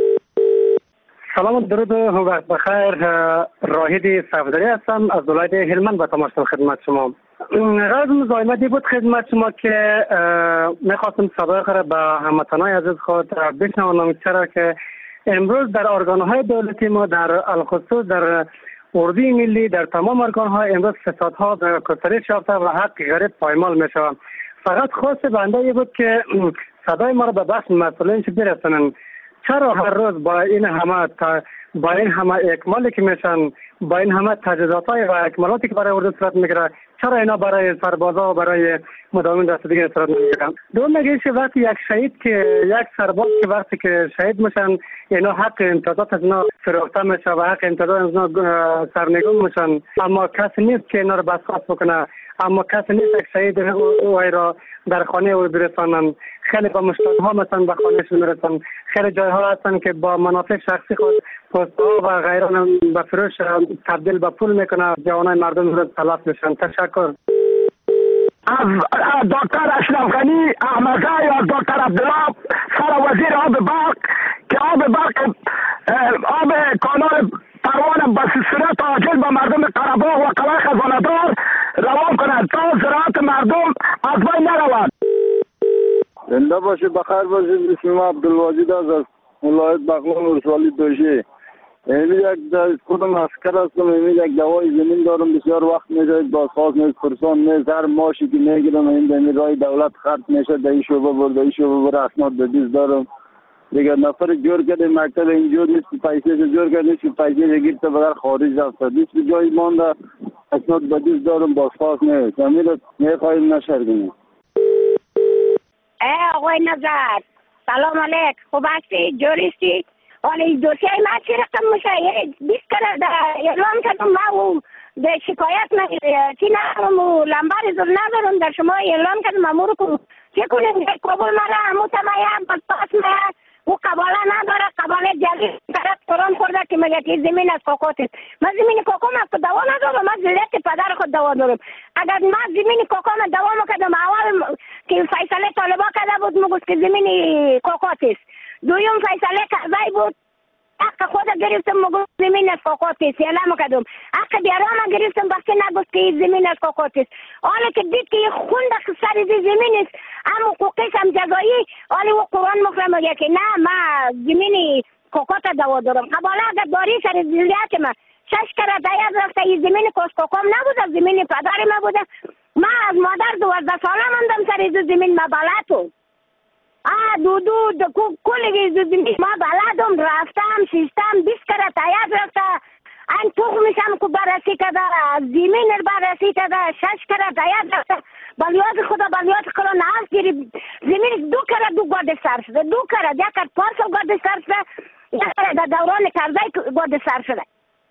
سلام، درود و وقت بخیر. راهید صفدری هستم از ولایت هلمند با تماس خدمت شما. غرض مزاحمتی بود خدمت شما که میخواستم سابقه را به هموطنان عزیز خود بشنوانم، چرا که امروز در ارگان‌های دولتی ما در الخصوص در اردوی ملی در تمام ارگان‌ها امروز فسادها گسترش یافته و حق غریب پایمال میشود. فقط خواست بنده ای بود که صدای ما را به بخش مسئولین برسانند. چرا هر روز با این همه با این همه اکمالی که میشن، با این همه تجهیزات‌های و اکمالاتی که برای اردو صورت میگیره، چرا اینا برای سربازا و برای مداومین دست دیگه صورت نمیگیرن؟ دوم میگه که وقتی یک شهید که یک سرباز که وقتی که شهید میشن اینا حق امتیازات از اینا فروخته میشه و حق امتیازات از اینا سرنگون میشن، اما کسی نیست که اینا رو بساط بکنه، اما کسی نیست یک شهید او را در خانه او برسانن. خیلی با مشکلات ها مثلا به خانهش میرسن. خیلی جای ها هستن که با منافع شخصی خود پست ها و غیره به فروش تبدیل به پول میکنه، جوانای مردم رو تلف میشن. تشکر. از دکتر اشرف غنی احمدزی یا دکتر عبدالله سر وزیر آب برق که آب برق آب کانال پروان به صورت عاجل به مردم قره‌باغ و قلعه خزانه‌دار روان کنند تا زراعت مردم از بین نرود. زنده باشید، بخیر باشید. اسم ما عبدالواجد از ولایت بغلان ولسوالی دوشی. این یک خودم عسکر هستم. این یک دوای زمین دارم، بسیار وقت میشه بازخواست نیست، پرسان نیست. هر ماشی که میگیرم این دمی رای دولت خرد میشه، در این شعبه برده این شعبه بر اسناد بدیز دارم. دیگه نفر جور کرده مکتب اینجور نیست که پیسه جور کرده نیست که پیسه بگیر تا بگر خارج رفته نیست که جای مانده اسناد بدیز دارم، بازخواست نیست. امیر میخواهیم نشرگیم. ای آقای نظر، سلام علیک، خوب هستی؟ جوریستی؟ ولی دوسیه من چی رقم میشه؟ بیست کره در اعلام کردم ما و در شکایت چی ندارم و لنبر زر ندارم در شما اعلام کردم امور کنم چی کنیم؟ کابل مرا همو تمایم پاس مرا و قباله نداره، قباله جلی طرف قرآن خورده که مگه که زمین از کوکوت است. من زمین کوکوم از دوا ندارم، من زلیت پدر خود دوا دارم. اگر من زمین کوکوم دوا میکردم اول که فیصله طالبا کرده بود میگفت که زمین کوکوت است. دویم فیصله قضایی بود حق خود گرفتم میگفت زمین از کوکوت است. اعلام کردم حق دیران گرفتم وقتی نگفت که زمین از کوکوت است. حالا که دید که خون در سر زمین است اما حقوقش هم جزایی، حالی و قرآن مخرم میگه که نه من زمین کوکوت دوا دارم. قباله اگر داری سر زلیت من شش کره دیاد رفته این زمین کوس کوکوم نبوده، زمین پدر ما بوده. من از مادر دوازده ساله مندم سر زمین ما بلدم. آه دو دو دو کلی زمین ما بلدم، رفتم شیستم بیست کره دیاد رفته این تخمش هم که بررسی کرده، زمین رو بررسی کرده، شش کره دیاد رفته. بلیاد خدا بلیاد خدا ناز گیری زمین دو کره دو گرد سر شده، دو کره یک کره پارسل گرد سر شده، یک کره در دوران کرزای گرد سر شده.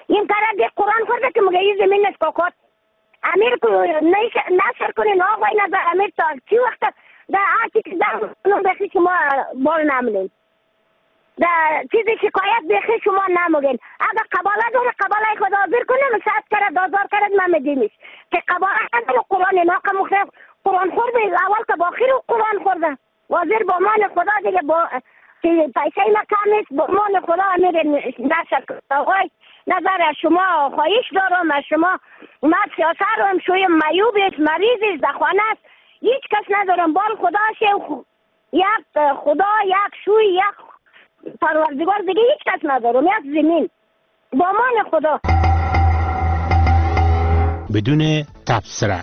این کار ده قرآن خورده که مگه این زمین است کاکات امیر نشر کنین آقای نظر امیر تا چی وقت در آتی که در اونو بخی شما بال نمونین در چیزی شکایت بخی شما نمونین اگر قباله داره قباله خدا حاضر کنه مساعد کرد دازار کرد من میدیمش که قباله نداره قرآن ناقه مخیف قرآن خورده اول که باخیر قرآن خورده وزیر با مان خدا دیگه با که پیسه ما کم است با مان خدا امیر نشر کنه آقای نظر شما خواهش دارم از شما ما سیاست رو هم شوی میوب است مریض است در خانه است هیچ کس ندارم بال خدا شه یک خدا یک شوی یک پروردگار دیگه هیچ کس ندارم یک زمین با مان خدا بدون تبصره.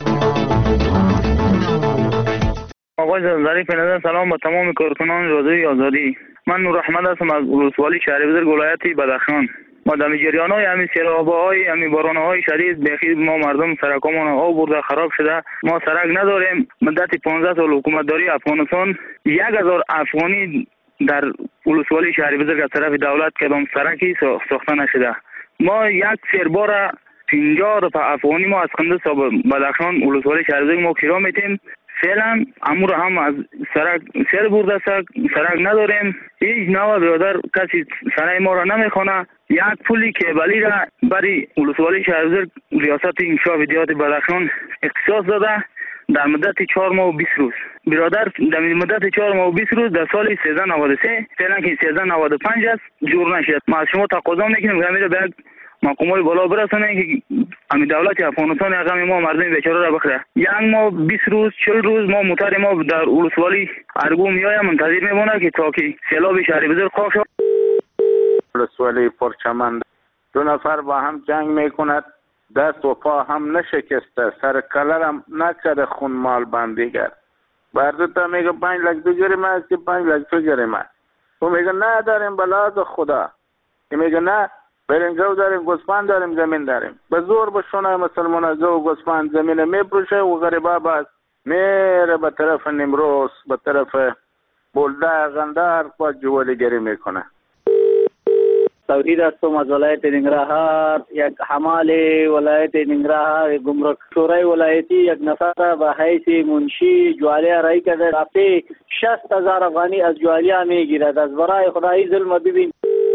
آقای ظریف نظر سلام با تمام کارکنان رادیوی آزادی. من نور احمد هستم از ولسوالی شهربزرگ ولایت بدخشان. ما در جریان های همین سیلاب‌های همین باران‌های شدید بخیر ما مردم سرکامون آب برده خراب شده ما سرک نداریم. مدت پانزده سال حکومتداری افغانستان یک هزار افغانی در ولسوالی شهربزرگ از طرف دولت کدام سرکی ساخته نشده. ما یک سربار پنجاه روپه افغانی ما از قندوز تا بدخشان ولسوالی شهربزرگ ما کرا میتیم. فعلا امور هم از سرک سر برده سرک سرک نداریم. هیچ نوع برادر کسی سرای ما را نمیخونه. یک پولی که بلی را برای ولسوالی شهربزرگ ریاست انشاء دیهات بدخشان اختصاص داده در مدت چهار ماه و بیست روز. برادر در مدت چهار ماه و بیست روز در سال سیزده نود و سه فعلا که سیزده نود و پنج است جور نشد. ما از شما تقاضا میکنیم که همین به مقامات بالا برسونه که همین دولت افغانستان یقم ما مردم بیچاره را بخره. یک ماه بیست روز چهل روز ما موتر ما در ولسوالی ارگو میایم منتظر میمونه که تا که سیلاب شهربزرگ خواهد شد. ولسوالی پرچمن دو نفر با هم جنگ میکند دست و پا هم نشکسته سر کلر هم نکرده خون مال بندیگر بردتا میگه پنج لک دو جرم است که پنج لک تو جرم است تو میگه نه داریم بلاز خدا که میگه نه بریم گو داریم گسپند داریم زمین داریم به زور بشونه مسلمان از گو گسپند زمین میپروشه و غریبا باز میره به طرف نمروز به طرف بلده غندار با جوالیگری میکنه. توحید هستم از ولایت ننگرهار. یک حمال ولایت ننگرهار گمرک شورای ولایتی یک نفر به حیث منشی جوالیه رای کرده رفته شصت هزار افغانی از جوالیه میگیرد. از برای خدایی ظلم ببین.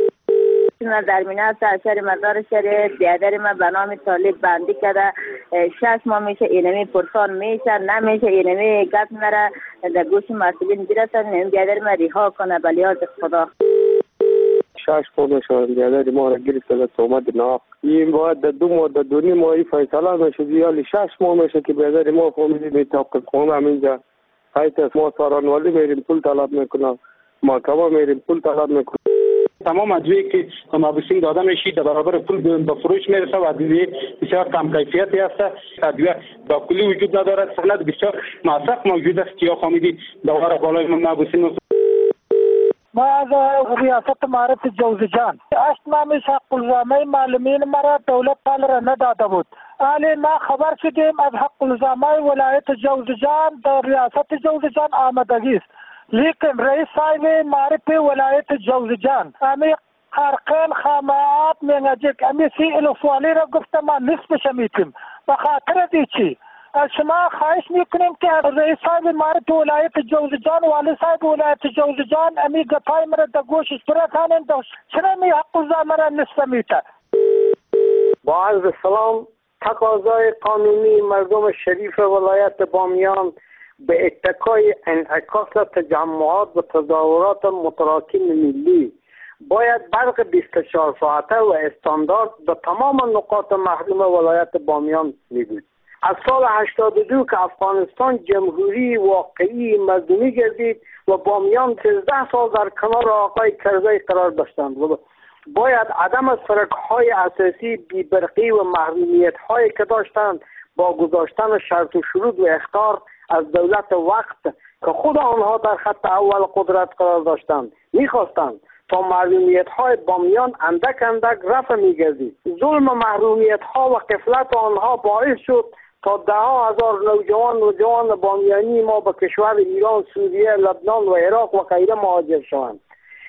من در مینه سرشار مزار شریف بیادر من به نام طالب بندی کرده شش ماه میشه اینمی پرسان میشه نمیشه اینمی گپ نره در گوش مسئولین برسن این بیادر من ریها کنه بلیاز خدا. شش ماه میشه بیادر ما را گرفته به تهمت ناق. این باید در دو ماه در دو نیم ماهی فیصله میشه دیالی شش ماه میشه که بیادر ما فهمیدیم میتاقل خونه همینجا حیث از ما سارانوالی میریم پول طلب میکنم محکمه میریم پول طلب میکنم. تمام ادویه که مبوسین داده میشید در برابر پول به فروش میرسه و ادویه بسیار کم کیفیتی هست. ادویه با کلی وجود ندارد. سند بسیار معصق موجود است که یا خامیدی دوباره بالای مبوسین. ما از ریاست معرف جوزجان اشت نامی حق الزامه معلومین مرا دولت پال را نداده بود. آلی ما خبر شدیم از حق الزامه ولایت جوزجان در ریاست جوزجان آمدگی است. لیکن رئیس صاحب معرف ولایت جوزجان امی خرقین خامات منجک امی سی الفوالی را گفتم ما نصف شمیتیم و خاطر دی چی از شما خواهش میکنیم که رئیس صاحب معرف ولایت جوزجان والی صاحب ولایت جوزجان امی گپای مرا در گوشش برسانند چرا می حق الزامه را نصف میته. با عرض سلام تقاضای قانونی مردم شریف ولایت بامیان به اتکای انعکاس تجمعات و تظاهرات متراکم ملی باید برق بیست و چهار ساعته و استاندارد به تمام نقاط محروم ولایت بامیان می‌بود. از سال هشتاد و دو که افغانستان جمهوری واقعی مردمی گردید و بامیان سیزده سال در کنار آقای کرزی قرار داشتند و باید عدم سرک‌های اساسی بی‌برقی و محرومیت‌هایی که داشتند با گذاشتن شرط و شروط و اخطار از دولت وقت که خود آنها در خط اول قدرت قرار داشتند میخواستند تا محرومیت های بامیان اندک اندک رفع میگردید. ظلم محرومیت ها و غفلت آنها باعث شد تا ده ها هزار نوجوان و جوان بامیانی ما به کشور ایران، سوریه، لبنان و عراق و غیره مهاجر شوند.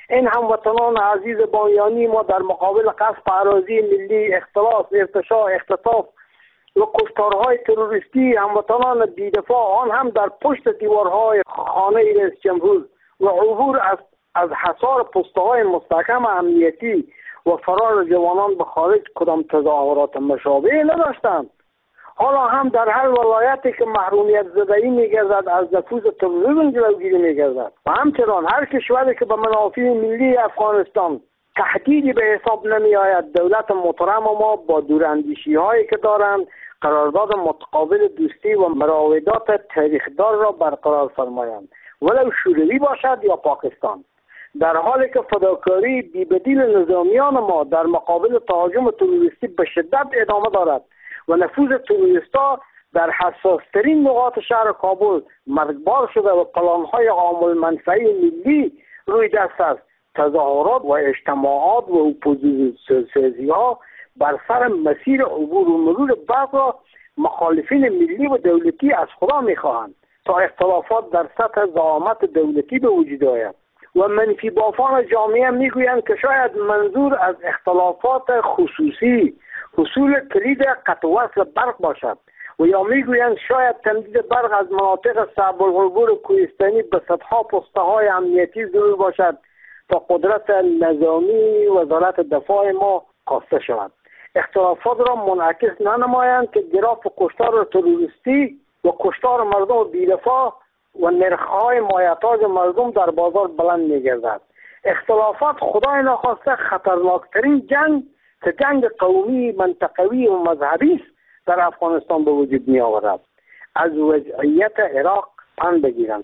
این هموطنان عزیز بانیانی ما در مقابل غصب اراضی ملی، اختلاس، ارتشاء، اختطاف و کشتارهای تروریستی هموطنان بی‌دفاع، آن هم در پشت دیوارهای خانه رئیس جمهور و عبور از از حصار پست‌های مستحکم امنیتی و فرار جوانان به خارج کدام تظاهرات مشابه نداشتند. حالا هم در هر ولایتی که محرومیت زدایی می‌گردد از نفوذ تروریسم جلوگیری می‌گردد و همچنان هر کشوری که به منافع ملی افغانستان تهدیدی به حساب نمی‌آید، دولت محترم ما با دوراندیشی‌هایی که دارند قرارداد متقابل دوستی و مراودات تاریخدار را برقرار فرمایند، ولو شوروی باشد یا پاکستان، در حالی که فداکاری بی‌بدیل نظامیان ما در مقابل تهاجم تروریستی به شدت ادامه دارد و نفوذ تروریستا در حساسترین نقاط شهر کابل مرگبار شده و پلانهای عامل منفعی ملی روی دست است. تظاهرات و اجتماعات و اپوزیسیون ها بر سر مسیر عبور و مرور برق را مخالفین ملی و دولتی از خدا می‌خواهند تا اختلافات در سطح زعامت دولتی به وجود آید و منفی بافان جامعه میگویند که شاید منظور از اختلافات خصوصی حصول کلید قطع وصل برق باشد و یا میگویند شاید تمدید برق از مناطق صعب العبور کوهستانی به صدها پست‌های امنیتی ضرور باشد تا قدرت نظامی وزارت دفاع ما کاسته شود. اختلافات را منعکس ننمایند که گراف کشتار تروریستی و کشتار مردم بی‌دفاع و نرخ‌های مایحتاج مردم در بازار بلند می‌گردد. اختلافات خدای نخواسته خطرناکترین جنگ که جنگ قومی، منطقوی و مذهبی است در افغانستان به وجود می‌آورد. از وضعیت عراق پند بگیرند.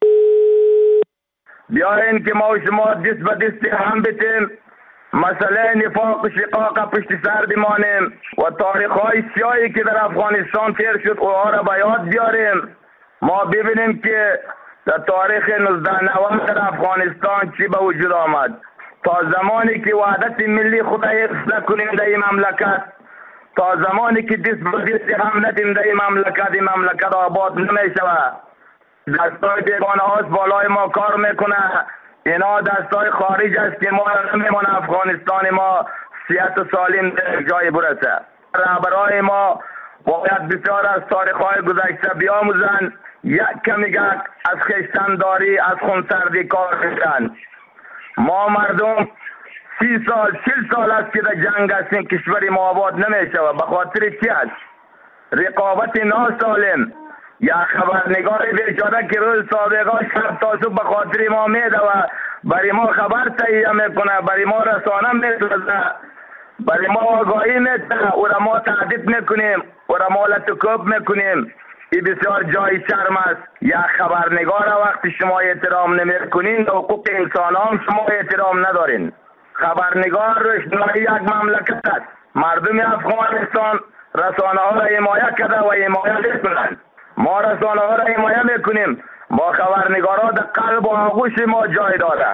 بیاین که ما و شما دست به دست هم بتیم، مسئله نفاق و شقاق پشت سر بمانیم و تاریخ‌های سیاهی که در افغانستان تیر شد اونها را به یاد بیاریم. ما ببینیم که در تاریخ نوزده نود در افغانستان چی به وجود آمد. تا زمانی که وحدت ملی خود حفظ نکنیم در این مملکت، تا زمانی که دست به دست هم ندیم در این مملکت، این مملکت آباد نمی شود. دستای بیگانه هاست بالای ما کار میکنه. اینا دستای خارج است که ما نمیمونه افغانستان ما صحت و سالم در جای برسه. رهبرای ما باید بسیار از تاریخ‌های گذشته بیاموزن، یک کمی از خویشتنداری، از خونسردی کار کنند. ما مردم سی سال چل سال است که در جنگ هستیم، کشوری ما آباد نمیشود. به خاطر چی است؟ رقابت ناسالم. یا خبرنگار بیچاره که روز سابقه شب تا صبح به خاطر ما میده و برای ما خبر تهیه میکنه، برای ما رسانه میسازه، برای ما آگاهی میده، او را ما تهدید میکنیم، او را ما لطکوب میکنیم. این بسیار جای شرم است. یا خبرنگار وقتی شما احترام نمیکنین، حقوق انسان هم شما احترام ندارین. خبرنگار روشنایی یک مملکت است. مردم افغانستان رسانه ها را حمایت کرده و حمایت میکنند. ما رسانه ها را حمایت میکنیم. ما خبرنگارا در قلب و آغوش ما جای داره.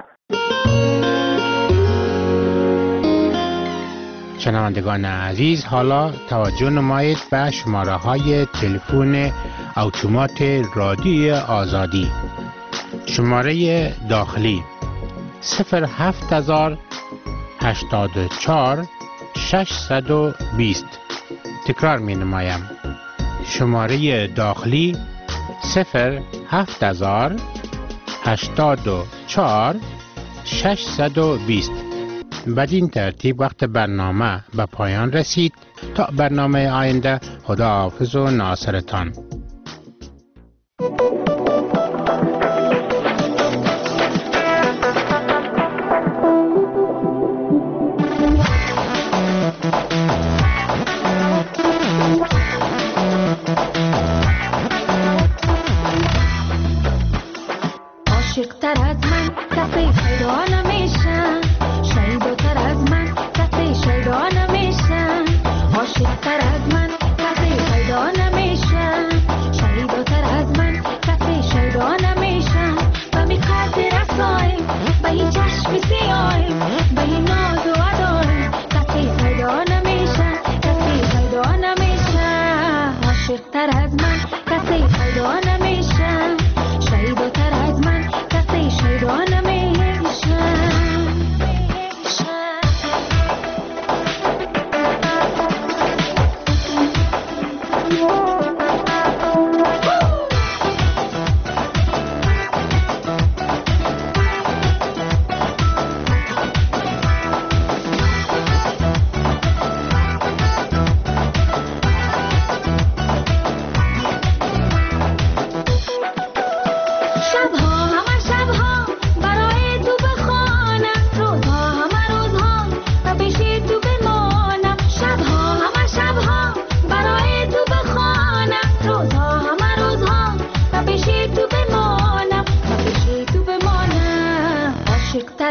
شنوندگان عزیز، حالا توجه نمایید به شماره های تلفن اتومات رادیوی آزادی. شماره داخلی صفر هفت هزار هشتاد و چهار ششصد و بیست. تکرار می نمایم. شماره داخلی صفر هفت هزار هشتاد و چهار ششصد و بیست. بدین ترتیب وقت برنامه به پایان رسید. تا برنامه آینده، خداحافظ و ناصرتان. شهید و تر از من کسی شیدا نمیشه.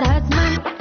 حتما